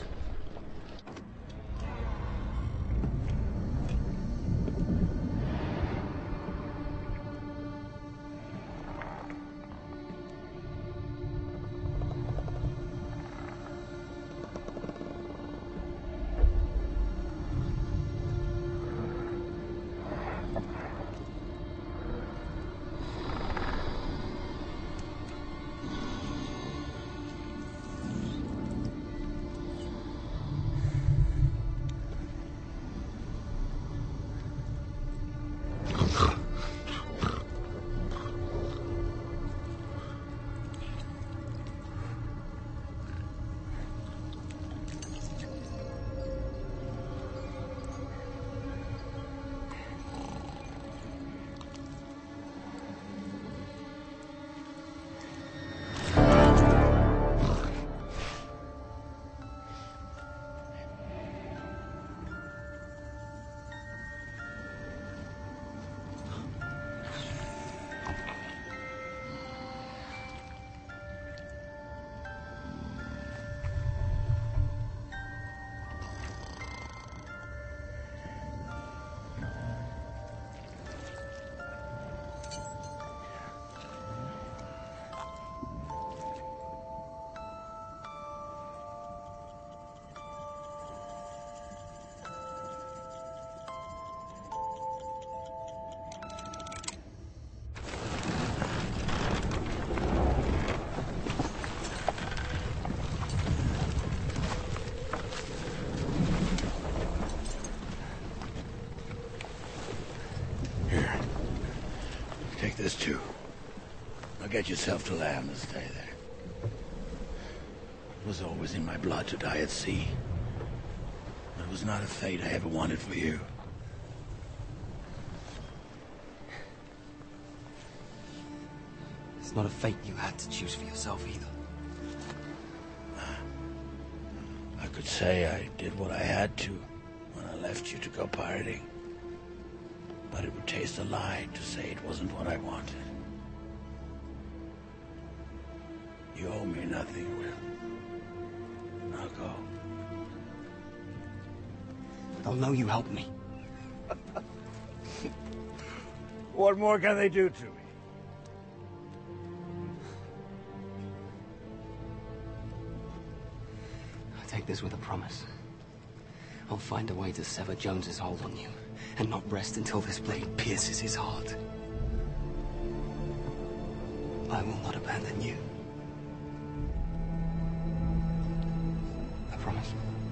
Take this too. Now get yourself to land and stay there. It was always in my blood to die at sea. But it was not a fate I ever wanted for you. It's not a fate you had to choose for yourself either. I could say I did what I had to when I left you to go pirating. But it would taste a lie to say it wasn't what I wanted. You owe me nothing, Will. Now go. They'll know you helped me. What more can they do to me? I take this with a promise. I'll find a way to sever Jones's hold on you, and not rest until this blade pierces his heart. I will not abandon you. I promise.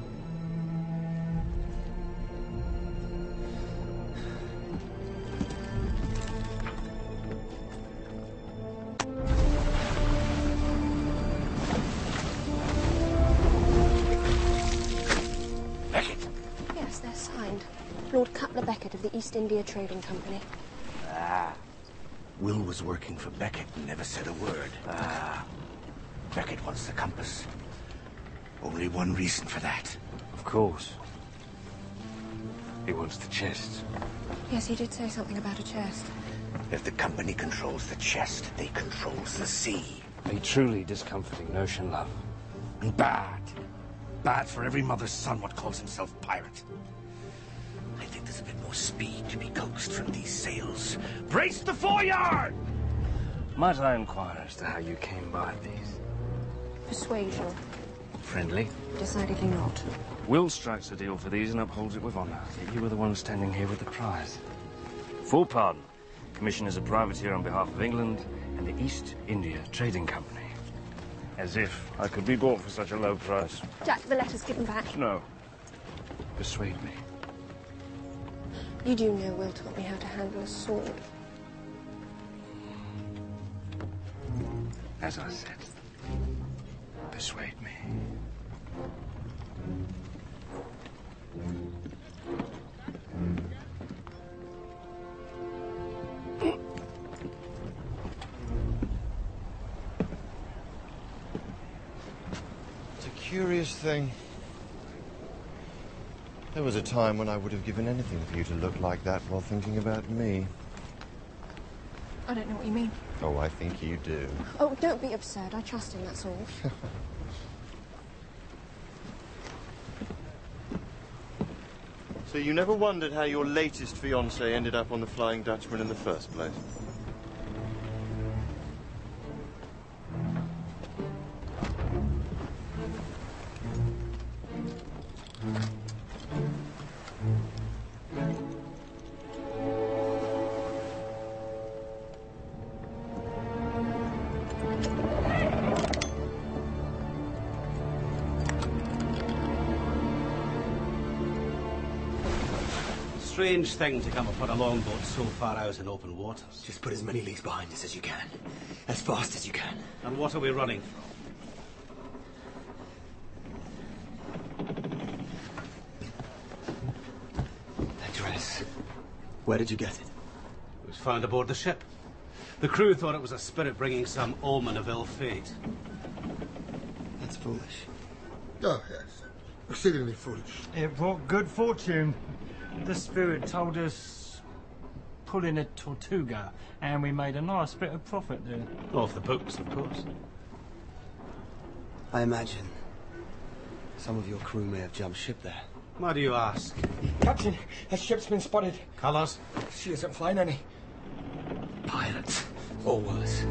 Yes, they're signed. Lord Cutler Beckett of the East India Trading Company. Ah. Will was working for Beckett and never said a word. Ah. Beckett wants the compass. Only one reason for that. Of course. He wants the chest. Yes, he did say something about a chest. If the company controls the chest, they controls the sea. A truly discomforting notion, love. And bad. Bad for every mother's son what calls himself pirate. I think there's a bit more speed to be coaxed from these sails. Brace the foreyard! Might I inquire as to how you came by these? Persuasion. Friendly? Decidedly not. Will strikes a deal for these and upholds it with honor. Yet you were the one standing here with the prize. Full pardon. Commission as a privateer on behalf of England and the East India Trading Company. As if I could be bought for such a low price. Jack, the letter's given back. No. Persuade me. You do know Will taught me how to handle a sword. As I said, persuade me. It's a curious thing. There was a time when I would have given anything for you to look like that while thinking about me. I don't know what you mean. Oh, I think you do. Oh, don't be absurd. I trust him, that's all. So you never wondered how your latest fiancé ended up on the Flying Dutchman in the first place? Strange thing to come upon a longboat so far out in open waters. Just put as many leagues behind us as you can. As fast as you can. And what are we running from? That dress. Where did you get it? It was found aboard the ship. The crew thought it was a spirit bringing some omen of ill fate. That's foolish. Oh, yes. Exceedingly foolish. It brought good fortune. The spirit told us pull in a Tortuga, and we made a nice bit of profit there. Off the books, of course. I imagine some of your crew may have jumped ship there. Why do you ask? Captain, a ship's been spotted. Colours? She isn't flying any. Pirates, or worse.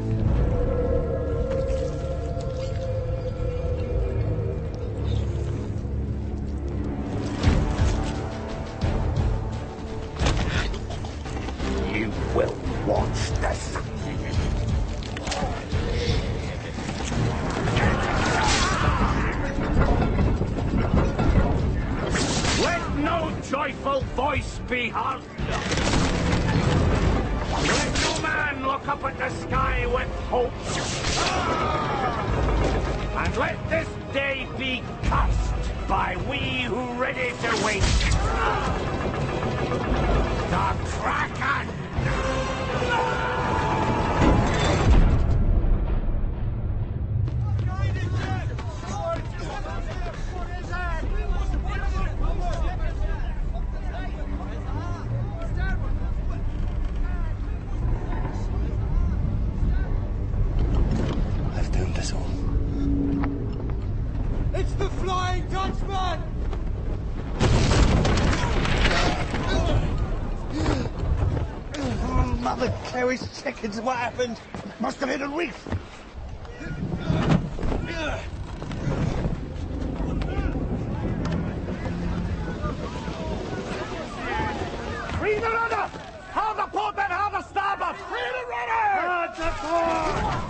You will watch this. Let no joyful voice be heard. Let no man look up at the sky with hope. And let this day be cursed by we who ready to wait. The Kraken! I've doomed us all. It's the Flying Dutchman! Oh, Mother Clary's chickens, what happened? Must have hit a reef. Free the rudder! Halve the port and halve the starboard! Free the rudder! Hard the port!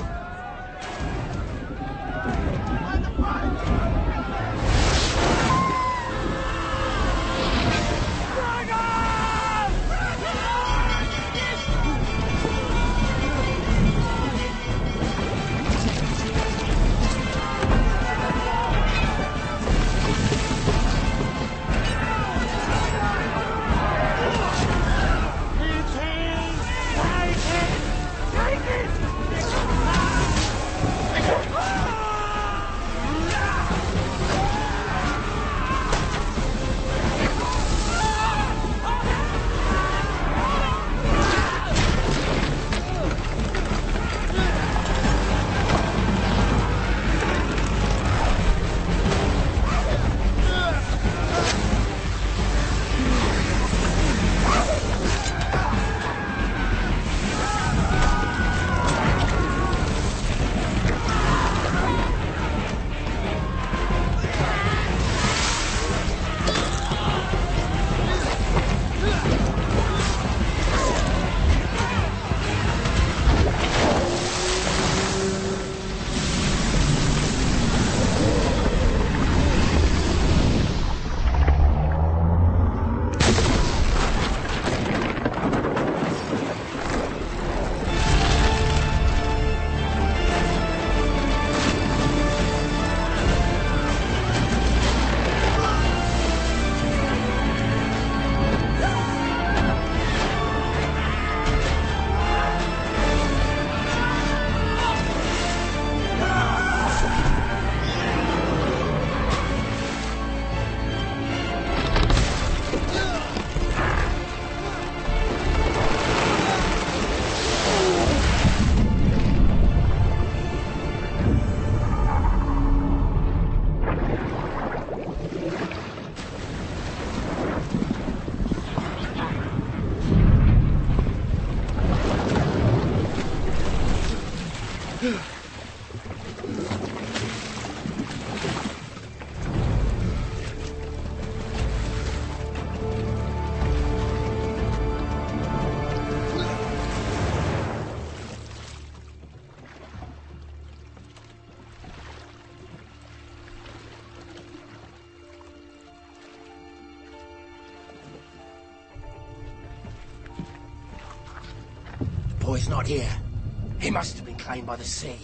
Boy's not here. He must have been claimed by the sea.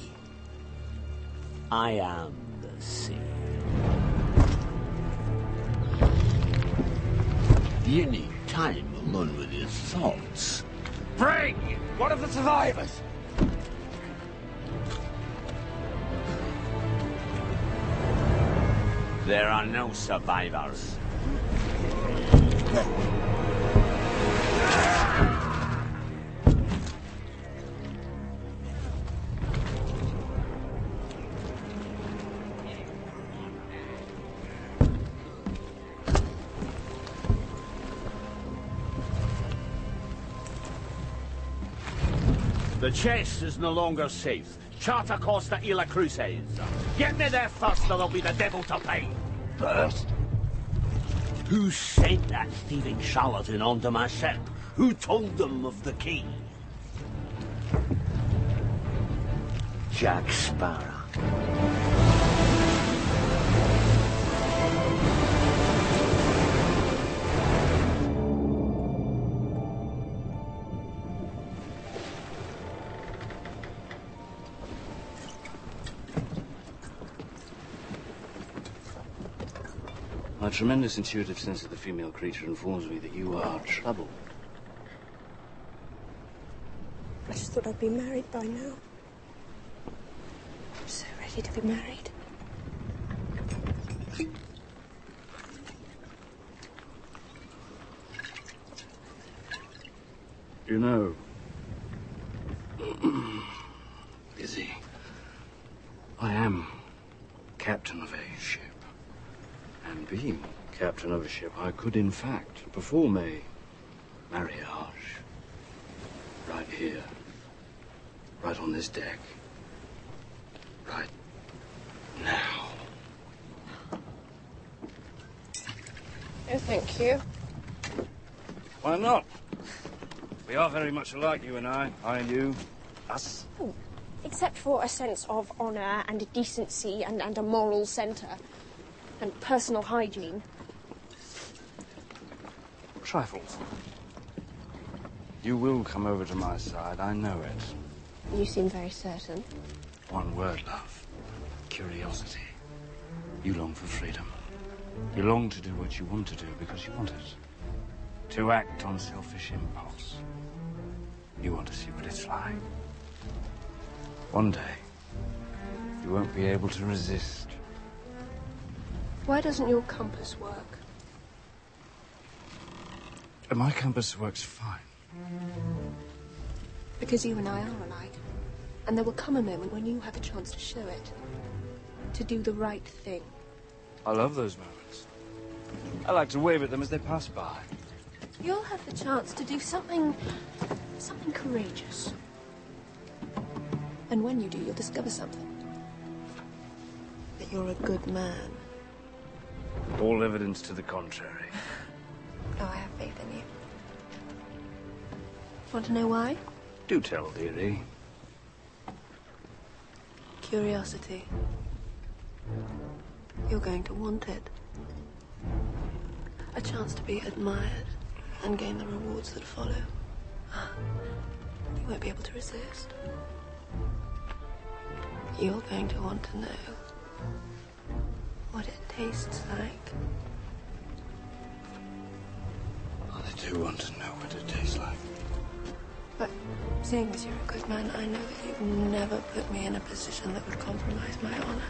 I am the sea. You need time alone with your thoughts. Bring! One of the survivors! There are no survivors. The chest is no longer safe. Chart a course to Isla Cruces. Get me there first, or there'll be the devil to pay. First? Who sent that thieving charlatan onto my ship? Who told them of the key? Jack Sparrow. My tremendous intuitive sense of the female creature informs me that you are trouble. I just thought I'd be married by now. I'm so ready to be married. You know, Izzy, I am captain of a ship. And being captain of a ship, I could, in fact, perform a marriage. Right here. Right on this deck. Right now. No, thank you. Why not? We are very much alike, you and I. I and you. Us. Oh, except for a sense of honour and a decency and, and a moral centre. And personal hygiene. Trifles. You will come over to my side, I know it. You seem very certain. One word, love. Curiosity. You long for freedom. You long to do what you want to do because you want it. To act on selfish impulse. You want to see what it's like. One day, you won't be able to resist. Why doesn't your compass work? My compass works fine. Because you and I are alike. And there will come a moment when you have a chance to show it. To do the right thing. I love those moments. I like to wave at them as they pass by. You'll have the chance to do something... something courageous. And when you do, you'll discover something. That you're a good man. All evidence to the contrary. Oh, I have faith in you. Want to know why? Do tell, dearie. Curiosity. You're going to want it. A chance to be admired and gain the rewards that follow. You won't be able to resist. You're going to want to know what it tastes like. I do want to know what it tastes like. But seeing as you're a good man, I know that you've never put me in a position that would compromise my honor.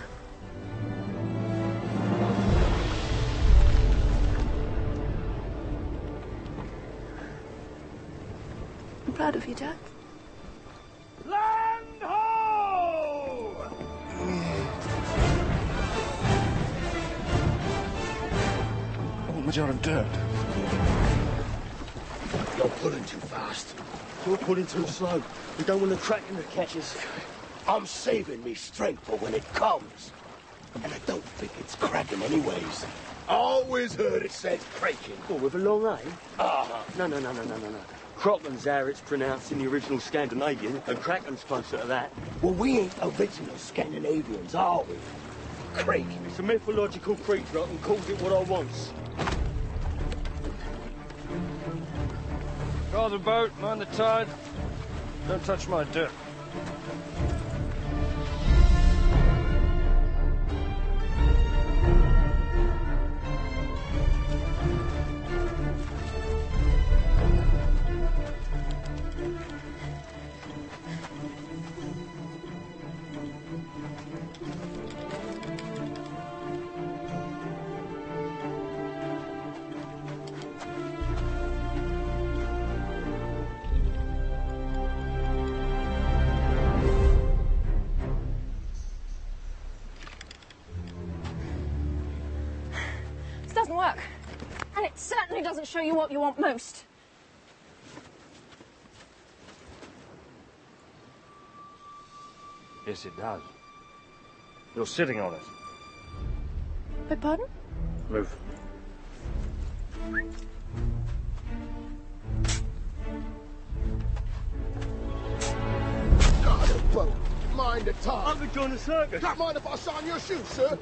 I'm proud of you, Jack. Land ho! I want my jar of dirt. You're pulling too fast. You're pulling too slow. We don't want to crack in the catches. I'm saving me strength for when it comes. And I don't think it's cracking anyways. I always heard it said cracking. Oh, with a long A? Ah. No, no, no, no, no, no, no. Crocken's how it's pronounced in the original Scandinavian, and Kraken's closer to that. Well, we ain't original Scandinavians, are we? Crake. It's a mythological creature. I can call it what I want. Guard the boat, mind the tide. Don't touch my dirt. Work. And it certainly doesn't show you what you want most. Yes, it does. You're sitting on it. Beg pardon? Move. Guard the boat. Mind the tide. I'm the John of Circus. Don't mind if I sign your shoes, sir.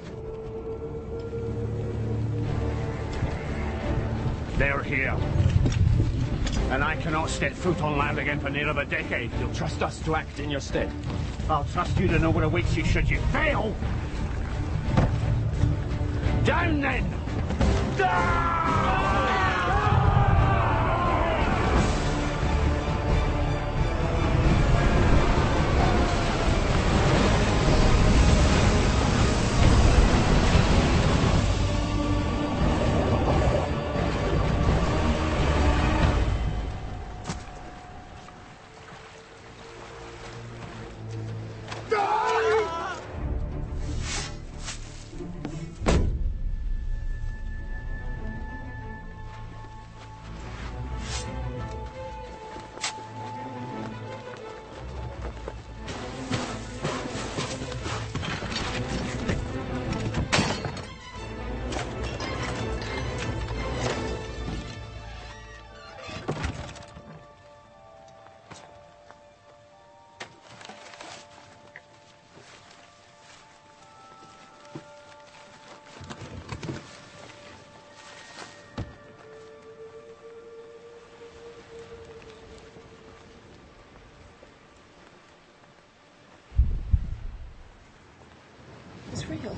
They're here. And I cannot step foot on land again for near of a decade. You'll trust us to act in your stead. I'll trust you to know what awaits you should you fail. Down then! It's real.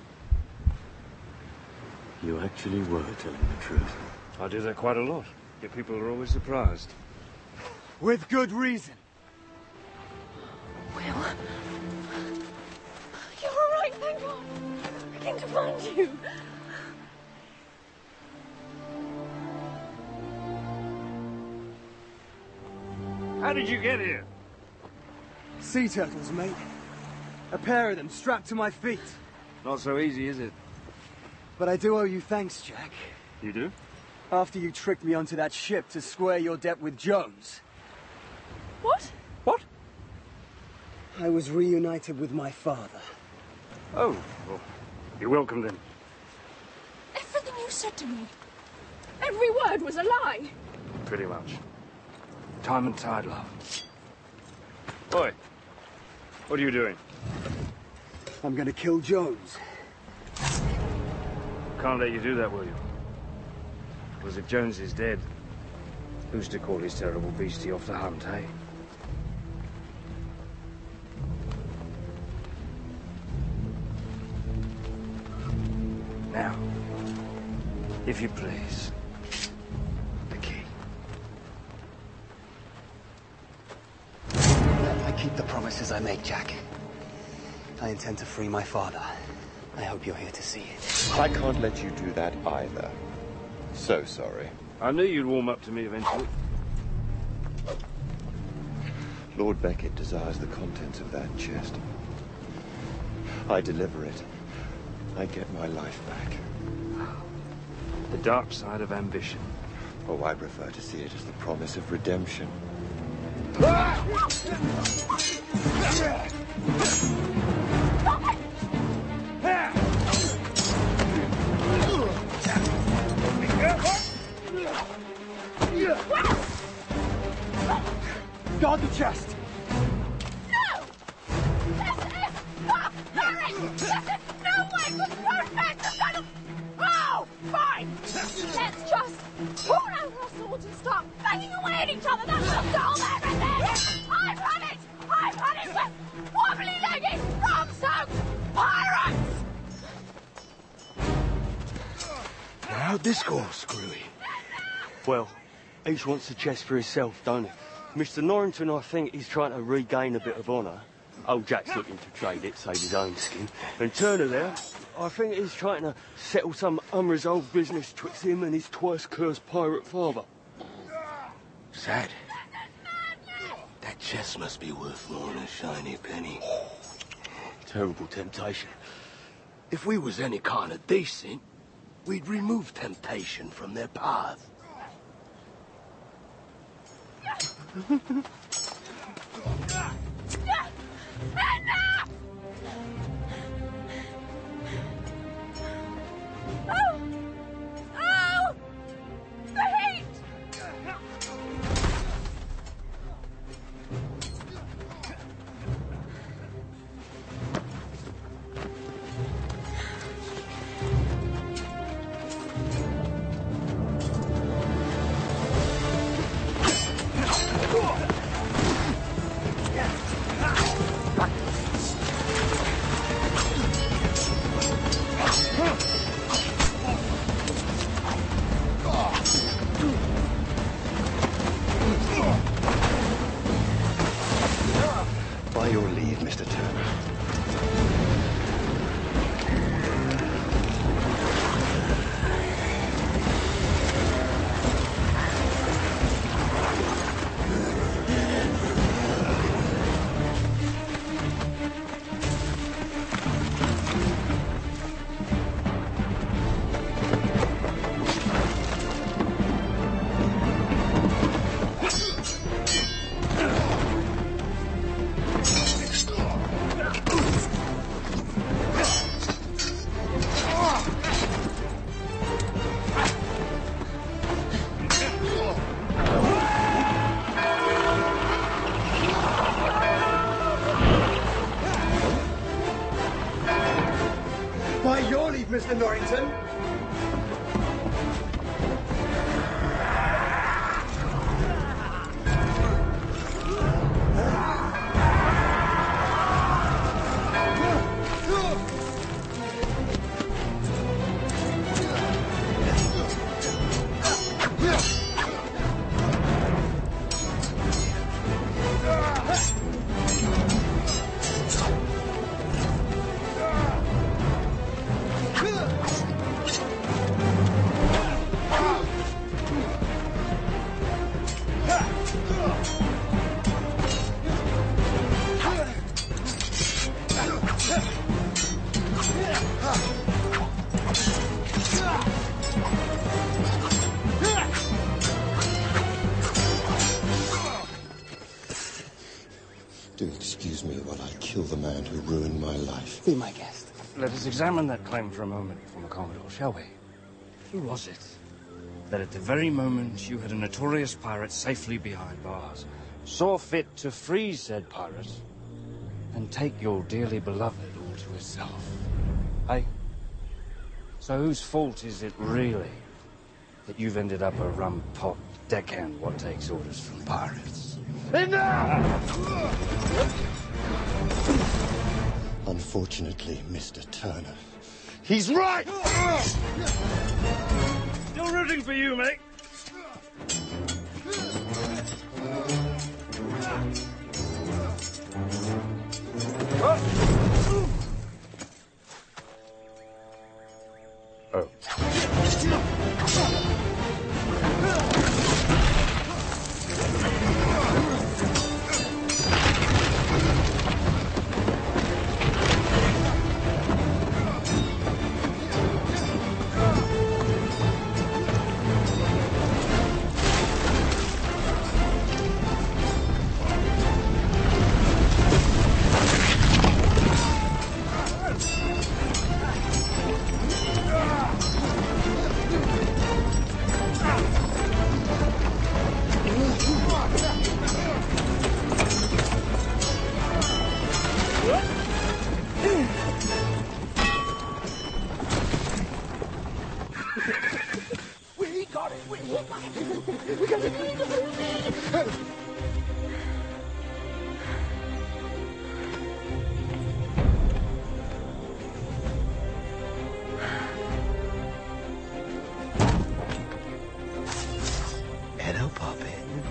You actually were telling the truth. I do that quite a lot. Yet people are always surprised. With good reason. Will? You're all right, thank God. I came to find you. How did you get here? Sea turtles, mate. A pair of them strapped to my feet. Not so easy, is it? But I do owe you thanks, Jack. You do? After you tricked me onto that ship to square your debt with Jones. What? What? I was reunited with my father. Oh, well, you're welcome then. Everything you said to me, every word was a lie. Pretty much. Time and tide, love. Boy, what are you doing? I'm gonna kill Jones. Can't let you do that, will you? Because if Jones is dead, who's to call his terrible beastie off the hunt, eh? Now, if you please, the key. I keep the promises I make, Jack. I intend to free my father. I hope you're here to see it. I can't let you do that either. So sorry. I knew you'd warm up to me eventually. Lord Beckett desires the contents of that chest. I deliver it. I get my life back. The dark side of ambition. Oh, I prefer to see it as the promise of redemption. Guard the chest! No! This is not marriage! This is no way for grown men to settle! Oh, fine! Let's just pull out our swords and start banging away at each other. That will solve everything! I've had it! I've had it with wobbly-legged, rum-soaked pirates! Now, how'd this go, Screwy? Well, each wants the chest for himself, don't he? Mister Norrington, I think, is trying to regain a bit of honour. Old Jack's looking to trade it, save his own skin. And Turner there, I think he's trying to settle some unresolved business twixt him and his twice-cursed pirate father. Sad. That chest must be worth more than a shiny penny. Terrible temptation. If we was any kind of decent, we'd remove temptation from their path. Enough! Oh! Oh! The heat! Mister Norrington. Do excuse me while I kill the man who ruined my life. Be my guest. Let us examine that claim for a moment, former Commodore, shall we? Who was it that at the very moment you had a notorious pirate safely behind bars, saw fit to free said pirate and take your dearly beloved all to herself? Hey? So whose fault is it really that you've ended up a rum-pot deckhand what takes orders from pirates? Unfortunately, Mister Turner. He's right! Still rooting for you, mate. Oh. We got it! We got it! We got it! Hello, Poppy.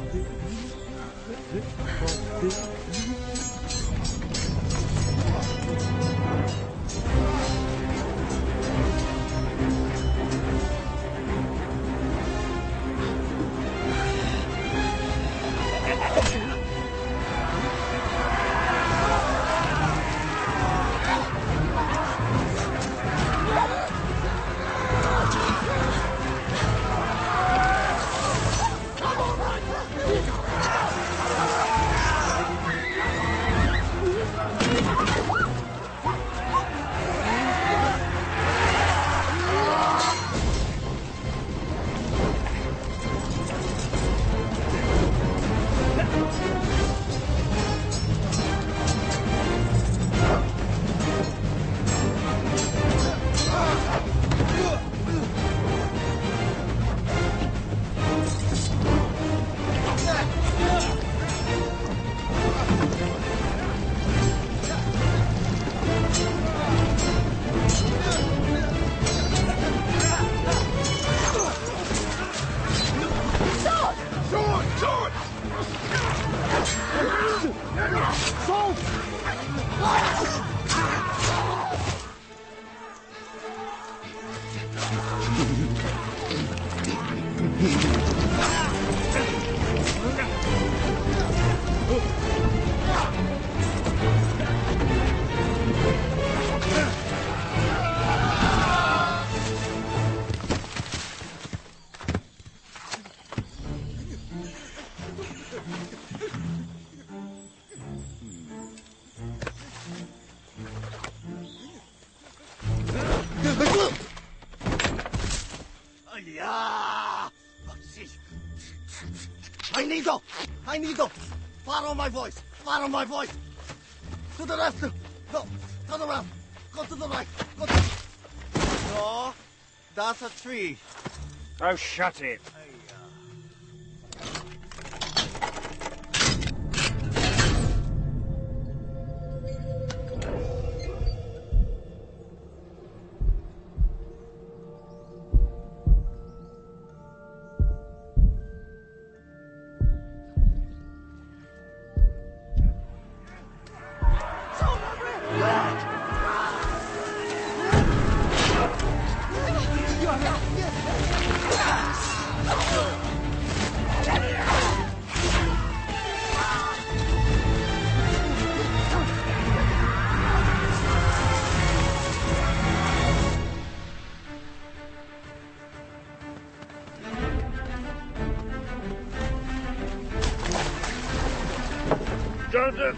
I need to! I need to! Follow my voice! Follow my voice! To the left! No! Turn around! Go to the right! Go to... No, that's a tree. Oh, shut it. Jonathan!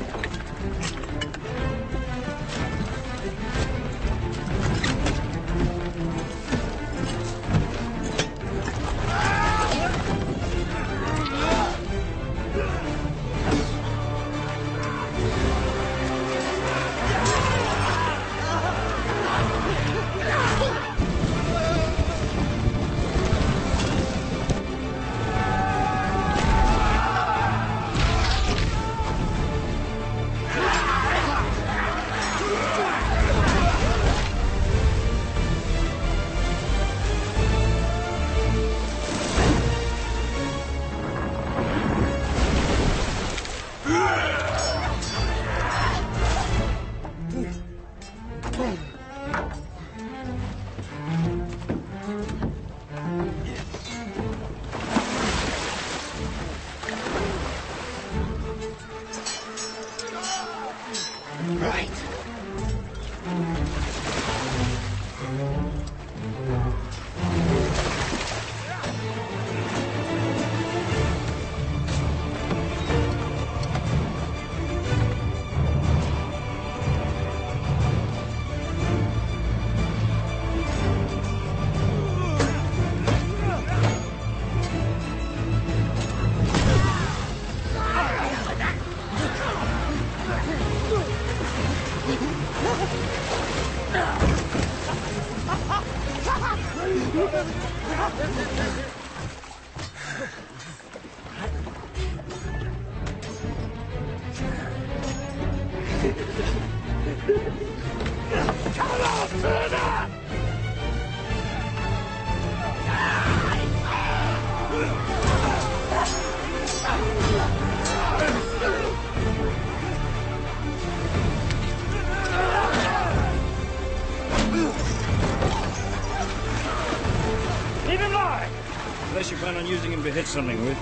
Unless you plan on using him to hit something with.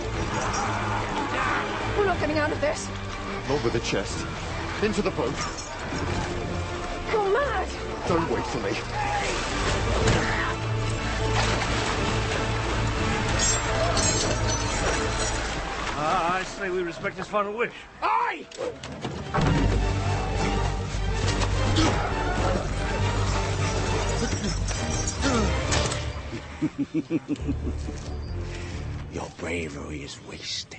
We're not getting out of this. Not with the chest. Into the boat. You're mad. Don't wait for me. Ah, I say we respect his final wish. Aye! Your bravery is wasted.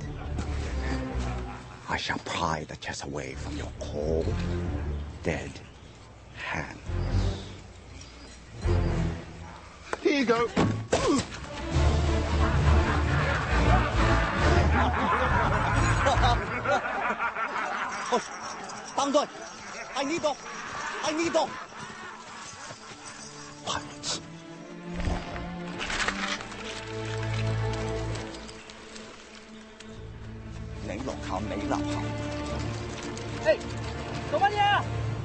I shall pry the chest away from your cold, dead hands. Here you go. Tang Dun, I need them. I need them. Pirates. They look how they love how. Hey, 做乜嘢啊？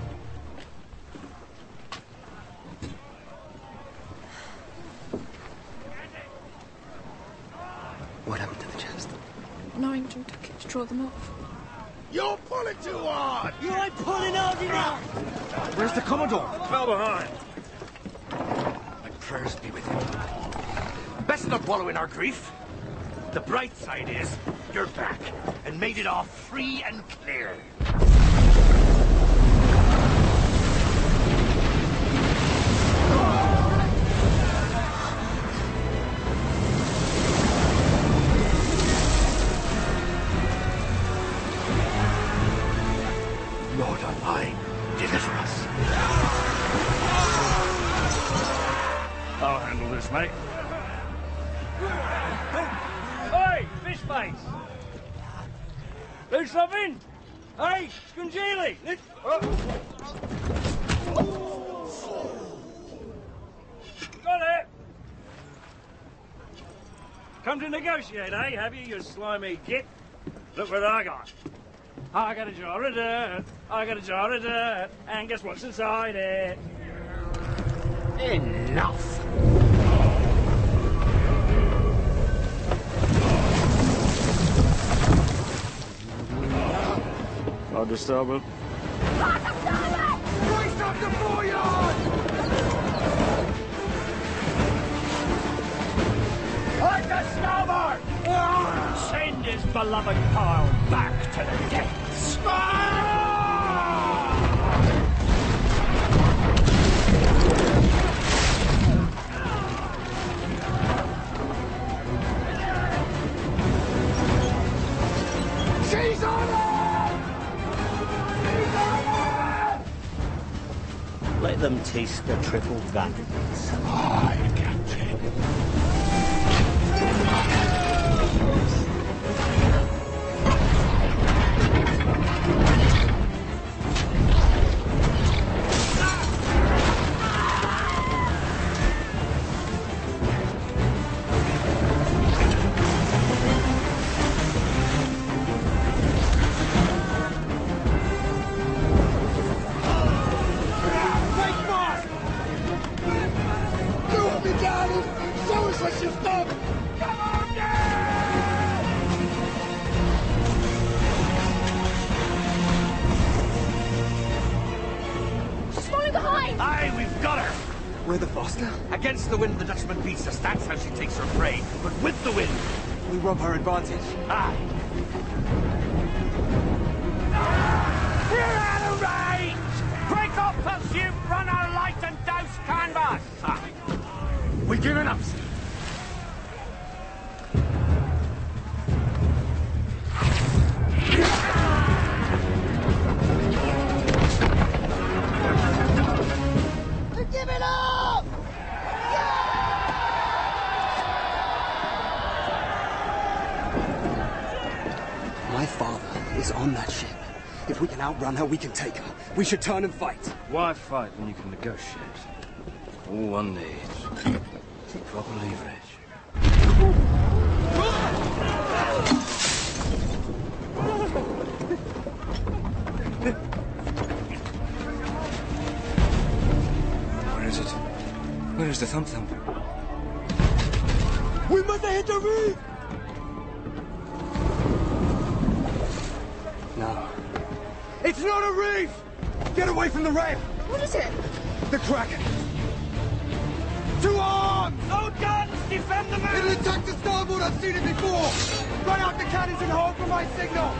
What happened to the chest? Norrington took it to draw them off. You're pulling too hard! You ain't pulling hard enough! Where's the Commodore? Fell behind. My prayers be with him. Best not wallow in our grief. The bright side is, you're back, and made it off free and clear. Lord on high, deliver us. mate. Do something? Hey, Scungili! Got it! Come to negotiate, eh? Have you, you slimy git? Look what I got. I got a jar of dirt. I got a jar of dirt. And guess what's inside it? Enough! I'll disturb it. Race up the foreyard! On the starboard! Send his beloved pile back to the depths! She's on it! Let them taste the triple vanities. Aye, Captain. Aye, we've got her! We're the faster? Against the wind, the Dutchman beats us. That's how she takes her prey. But with the wind... We rob her advantage. Aye. We're out of range! Break off pursuit, run our light and douse canvas! Aye. We giving up, sir. Give it up! My father is on that ship. If we can outrun her, we can take her. We should turn and fight. Why fight when you can negotiate? All one needs is proper leverage. Where is it? Where is the thump thump? We must hit the reef! No. It's not a reef! Get away from the rail! What is it? The Kraken! Two arms! No guns! Defend the man! It'll attack the starboard! I've seen it before! Run out the cannons and hold for my signal!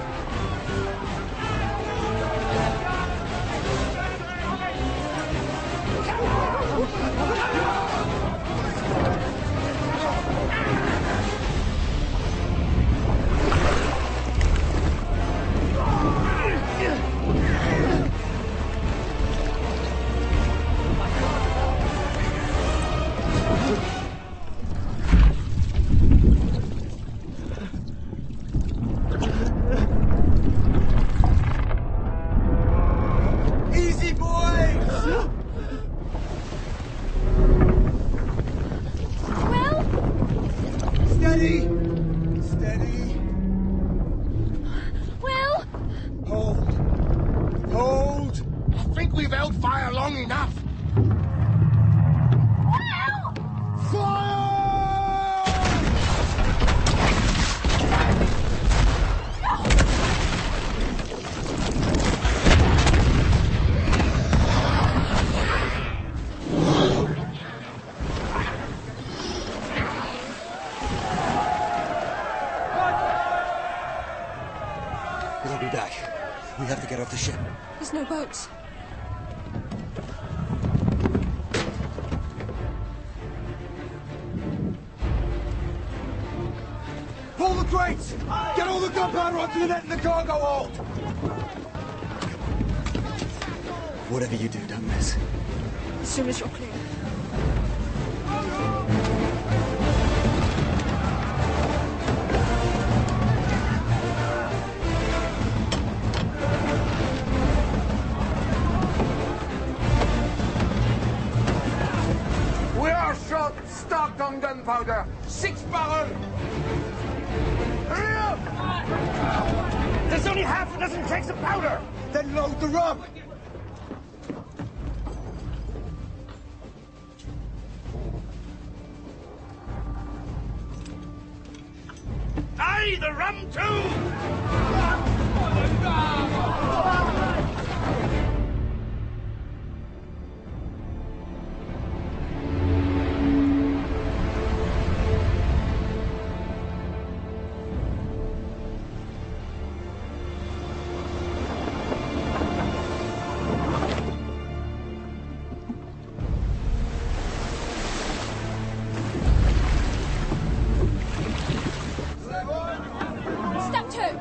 Easy, boys! Will? Steady! Steady! Will? Hold! Hold! I think we've held fire long enough! Will? Fire! We'll be back. We have to get off the ship. There's no boats. Pull the crates! Get all the gunpowder onto the net in the cargo hold! Whatever you do, don't miss. As soon as you're clear. gunpowder! Six barrels! Hurry up! There's only half a dozen kegs of powder! Then load the rum! Aye, the rum too! Step two.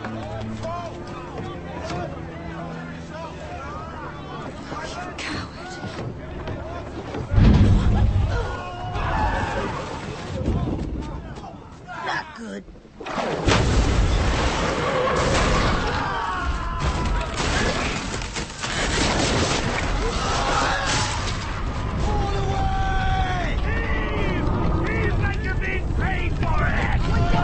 Not good. Heave like you're being paid for it!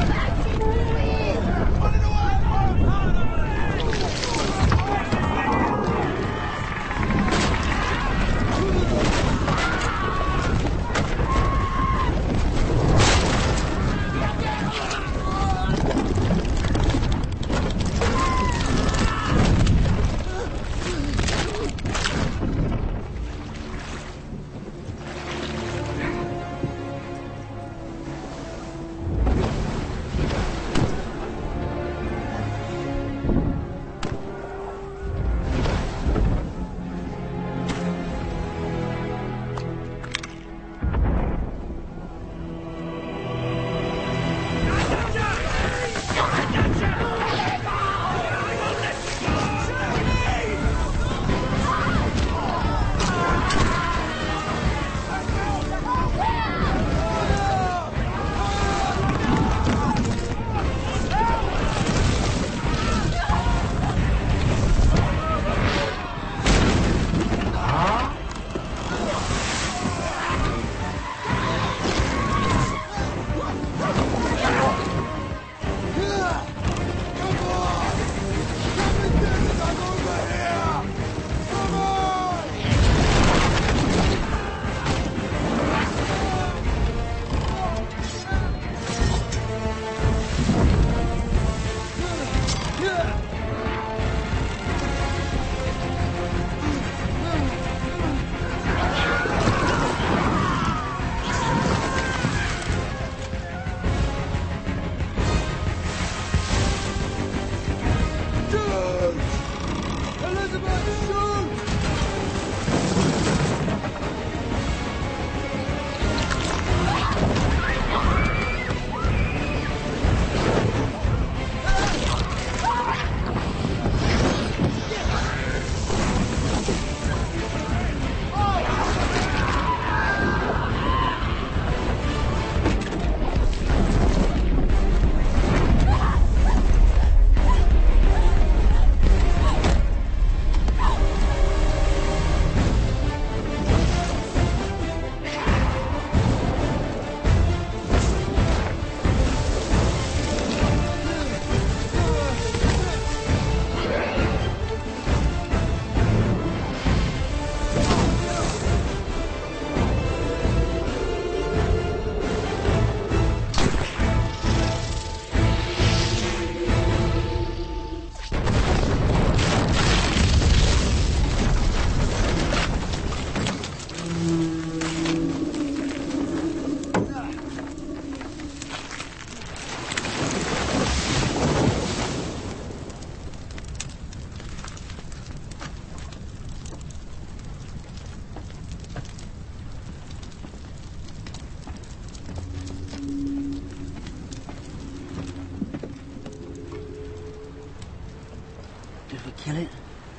Kill it?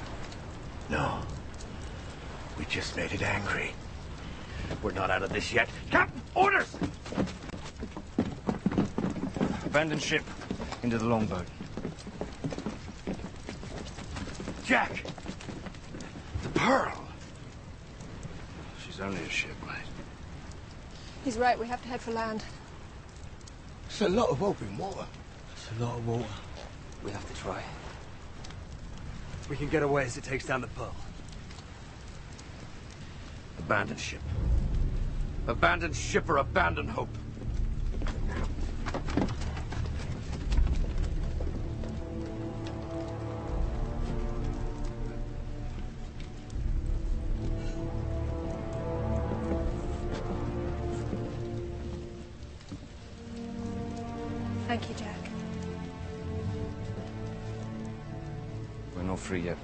No. We just made it angry. We're not out of this yet. Captain, orders! Abandon ship. Into the longboat. Jack! The Pearl! She's only a ship, mate. He's right, we have to head for land. It's a lot of open water. It's a lot of water. We have to try. We can get away as it takes down the Pearl. Abandon ship. Abandon ship or abandon hope. Thank you, Jack. We're not free yet.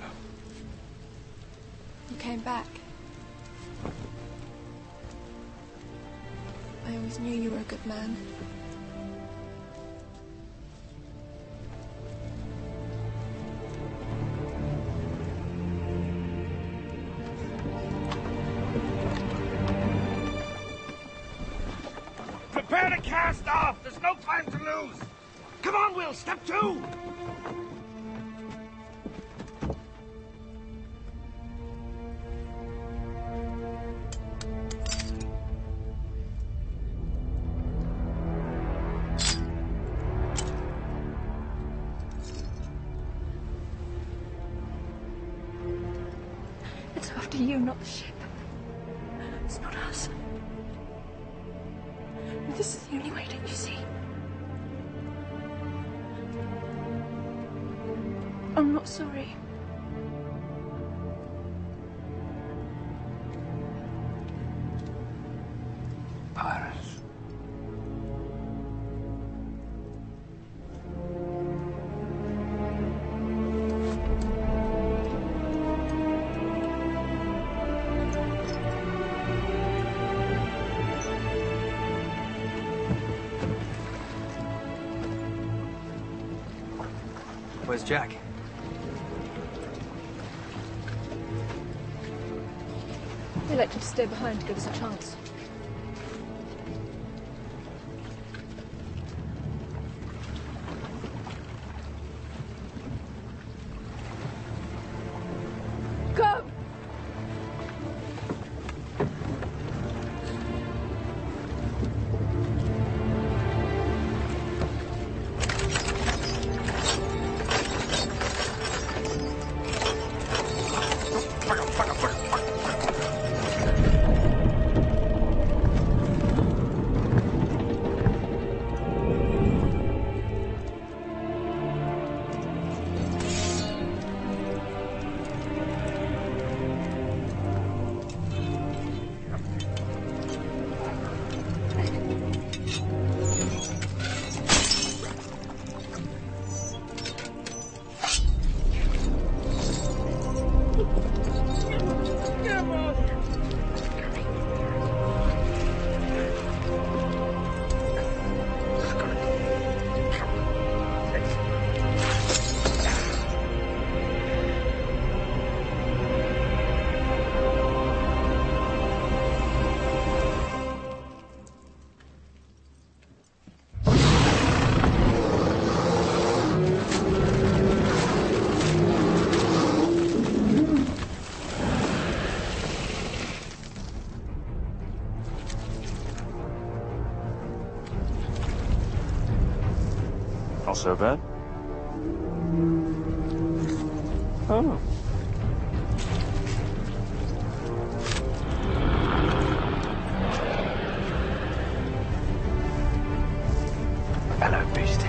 You came back. I always knew you were a good man. Prepare to cast off! There's no time to lose! Come on, Will, step two! It's after you, not the ship. It's not us. This is the only way, don't you see? I'm not sorry. Pirates. Where's Jack? He elected to stay behind to give us a chance. Go! Not so bad. Oh. Hello, beastie.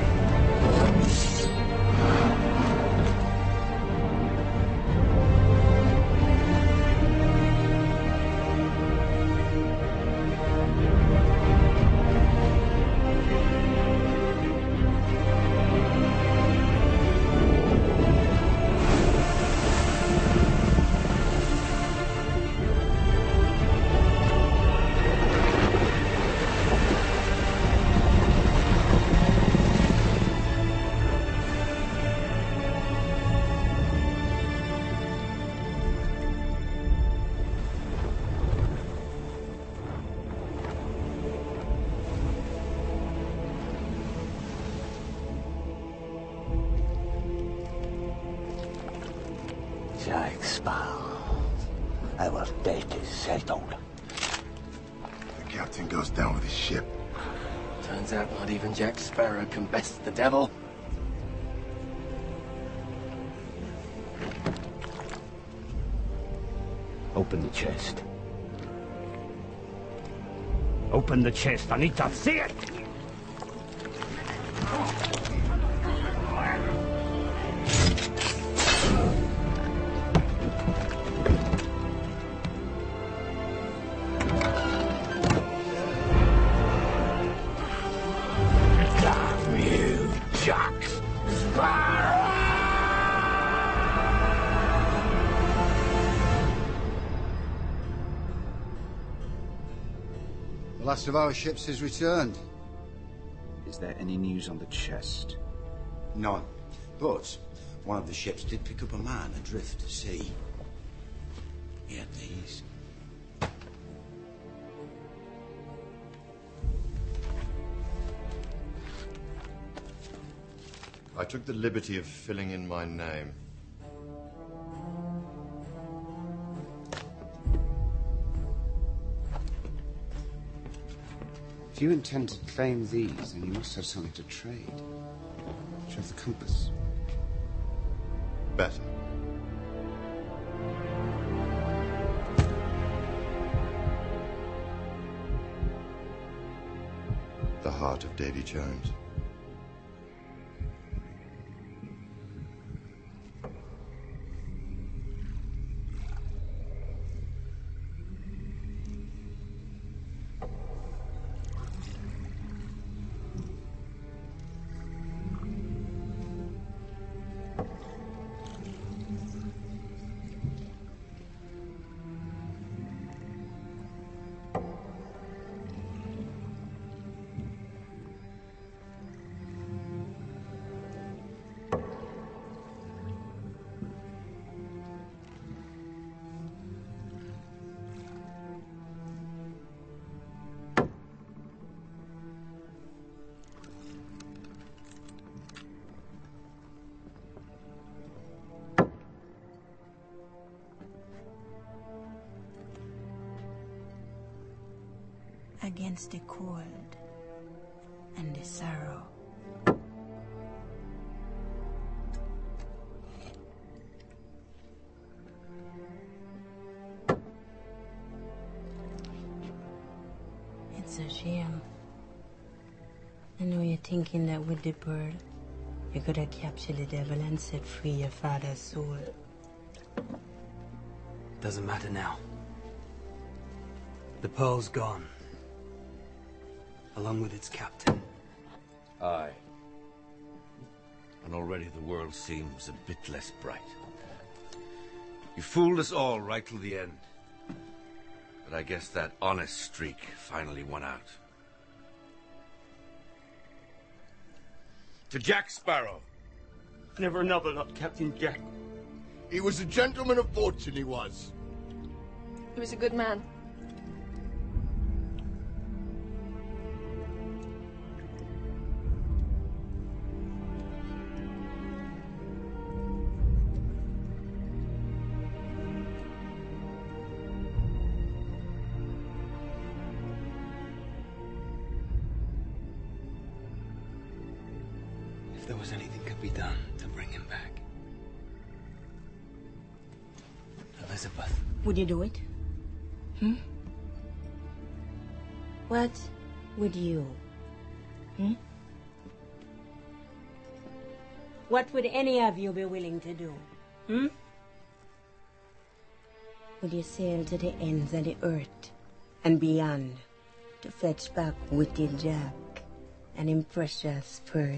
Jack Sparrow, our date is settled. captain goes down with his ship. Turns out not even Jack Sparrow can best the devil. Open the chest. Open the chest. I need to see it! Damn you, Jack Sparrow! The last of our ships has returned. Is there any news on the chest? None. But one of the ships did pick up a man adrift at sea. He had these. I took the liberty of filling in my name. If you intend to claim these, then you must have something to trade. Do you have the compass? Better. The heart of Davy Jones. Against the cold and the sorrow. It's a shame. I know you're thinking that with the pearl, you could have captured the devil and set free your father's soul. Doesn't matter now. The pearl's gone. Along with its captain. Aye. And already the world seems a bit less bright. You fooled us all right till the end. But I guess that honest streak finally won out. To Jack Sparrow. Never another like Captain Jack. He was a gentleman of fortune, he was. He was a good man. If there was anything could be done to bring him back. Elizabeth. Would you do it? Hmm? What would you? Hmm? What would any of you be willing to do? Hmm? Would you sail to the ends of the earth and beyond to fetch back wicked Jack and his precious pearl?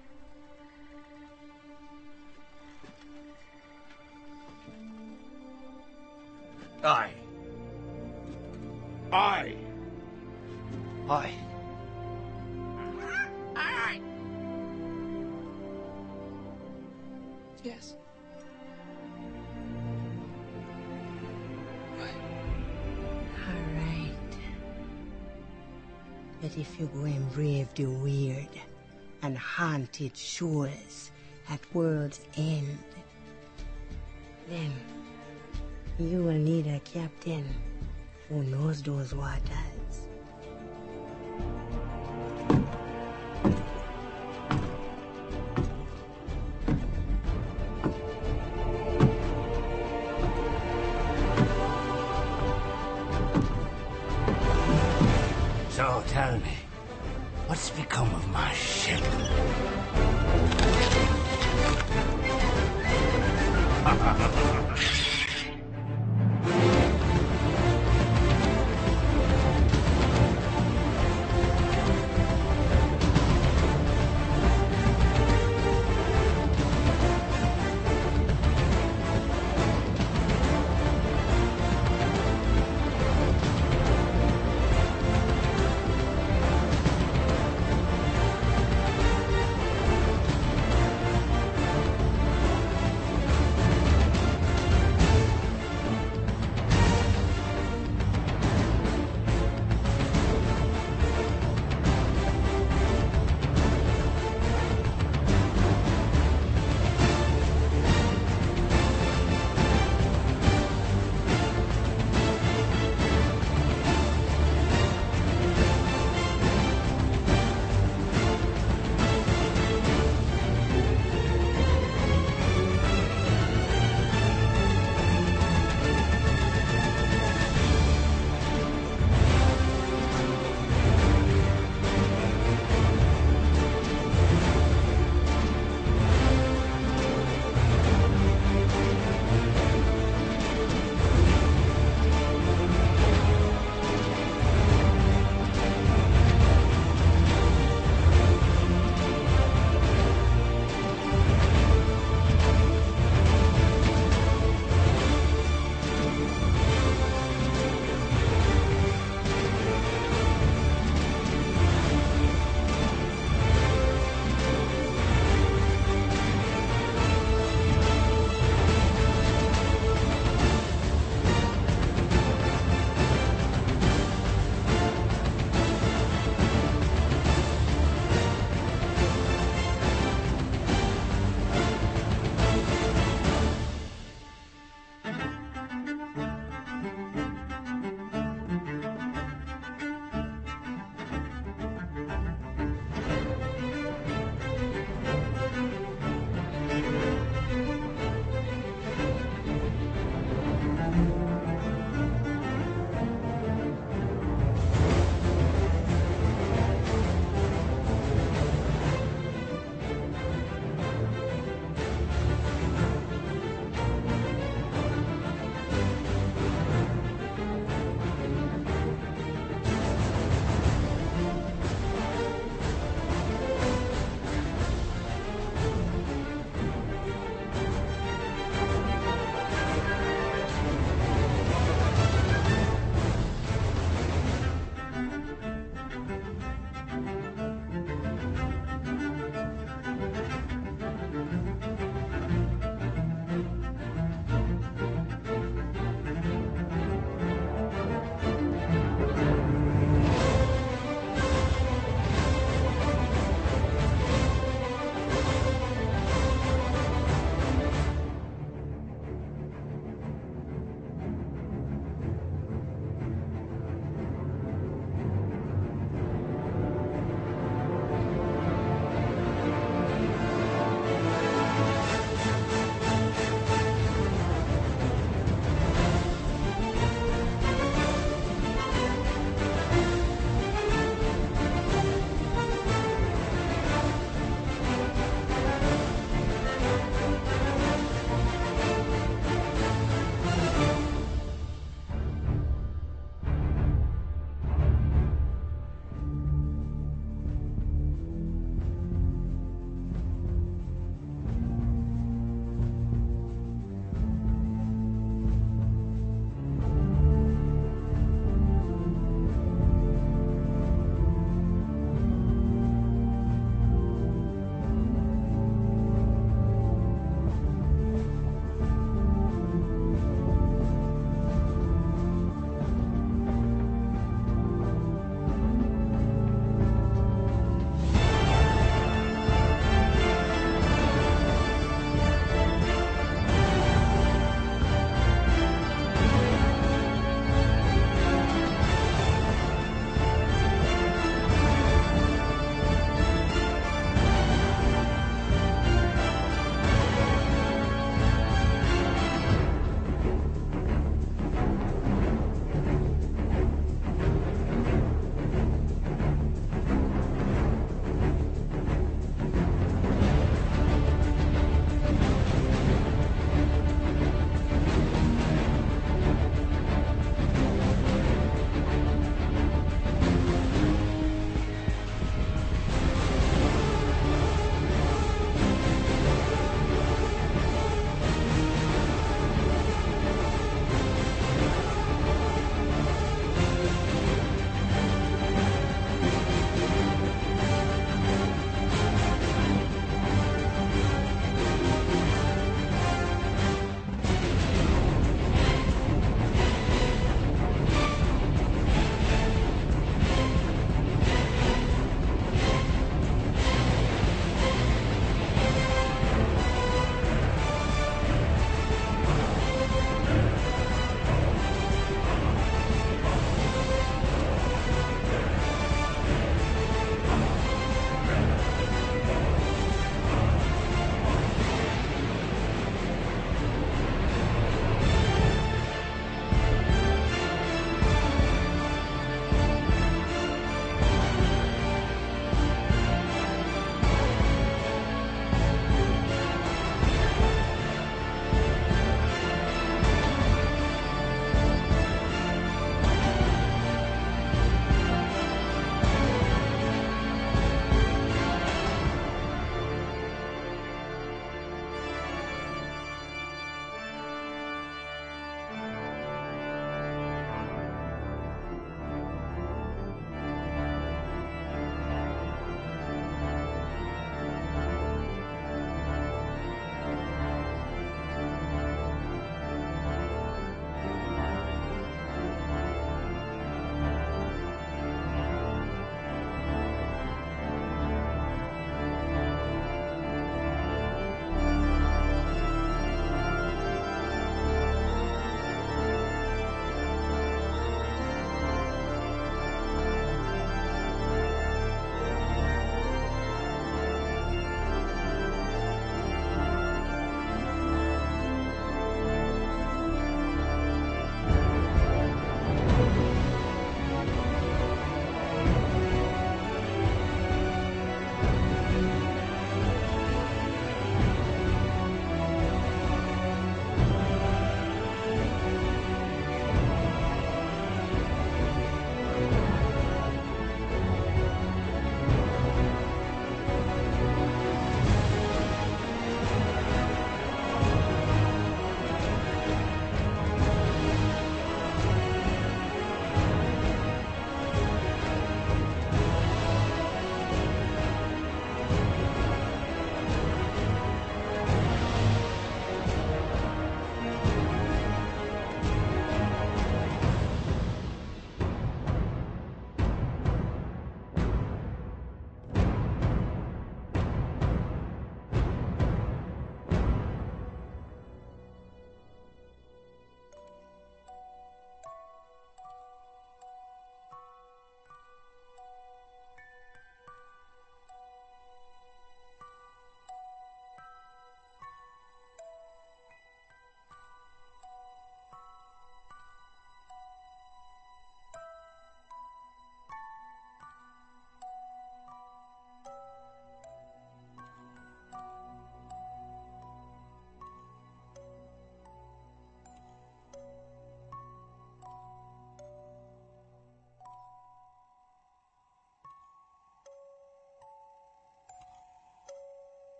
Aye. Aye. Aye. Aye. Yes. All right. But if you go and brave the weird and haunted shores at world's end, then you will need a captain who knows those waters Ha ha ha!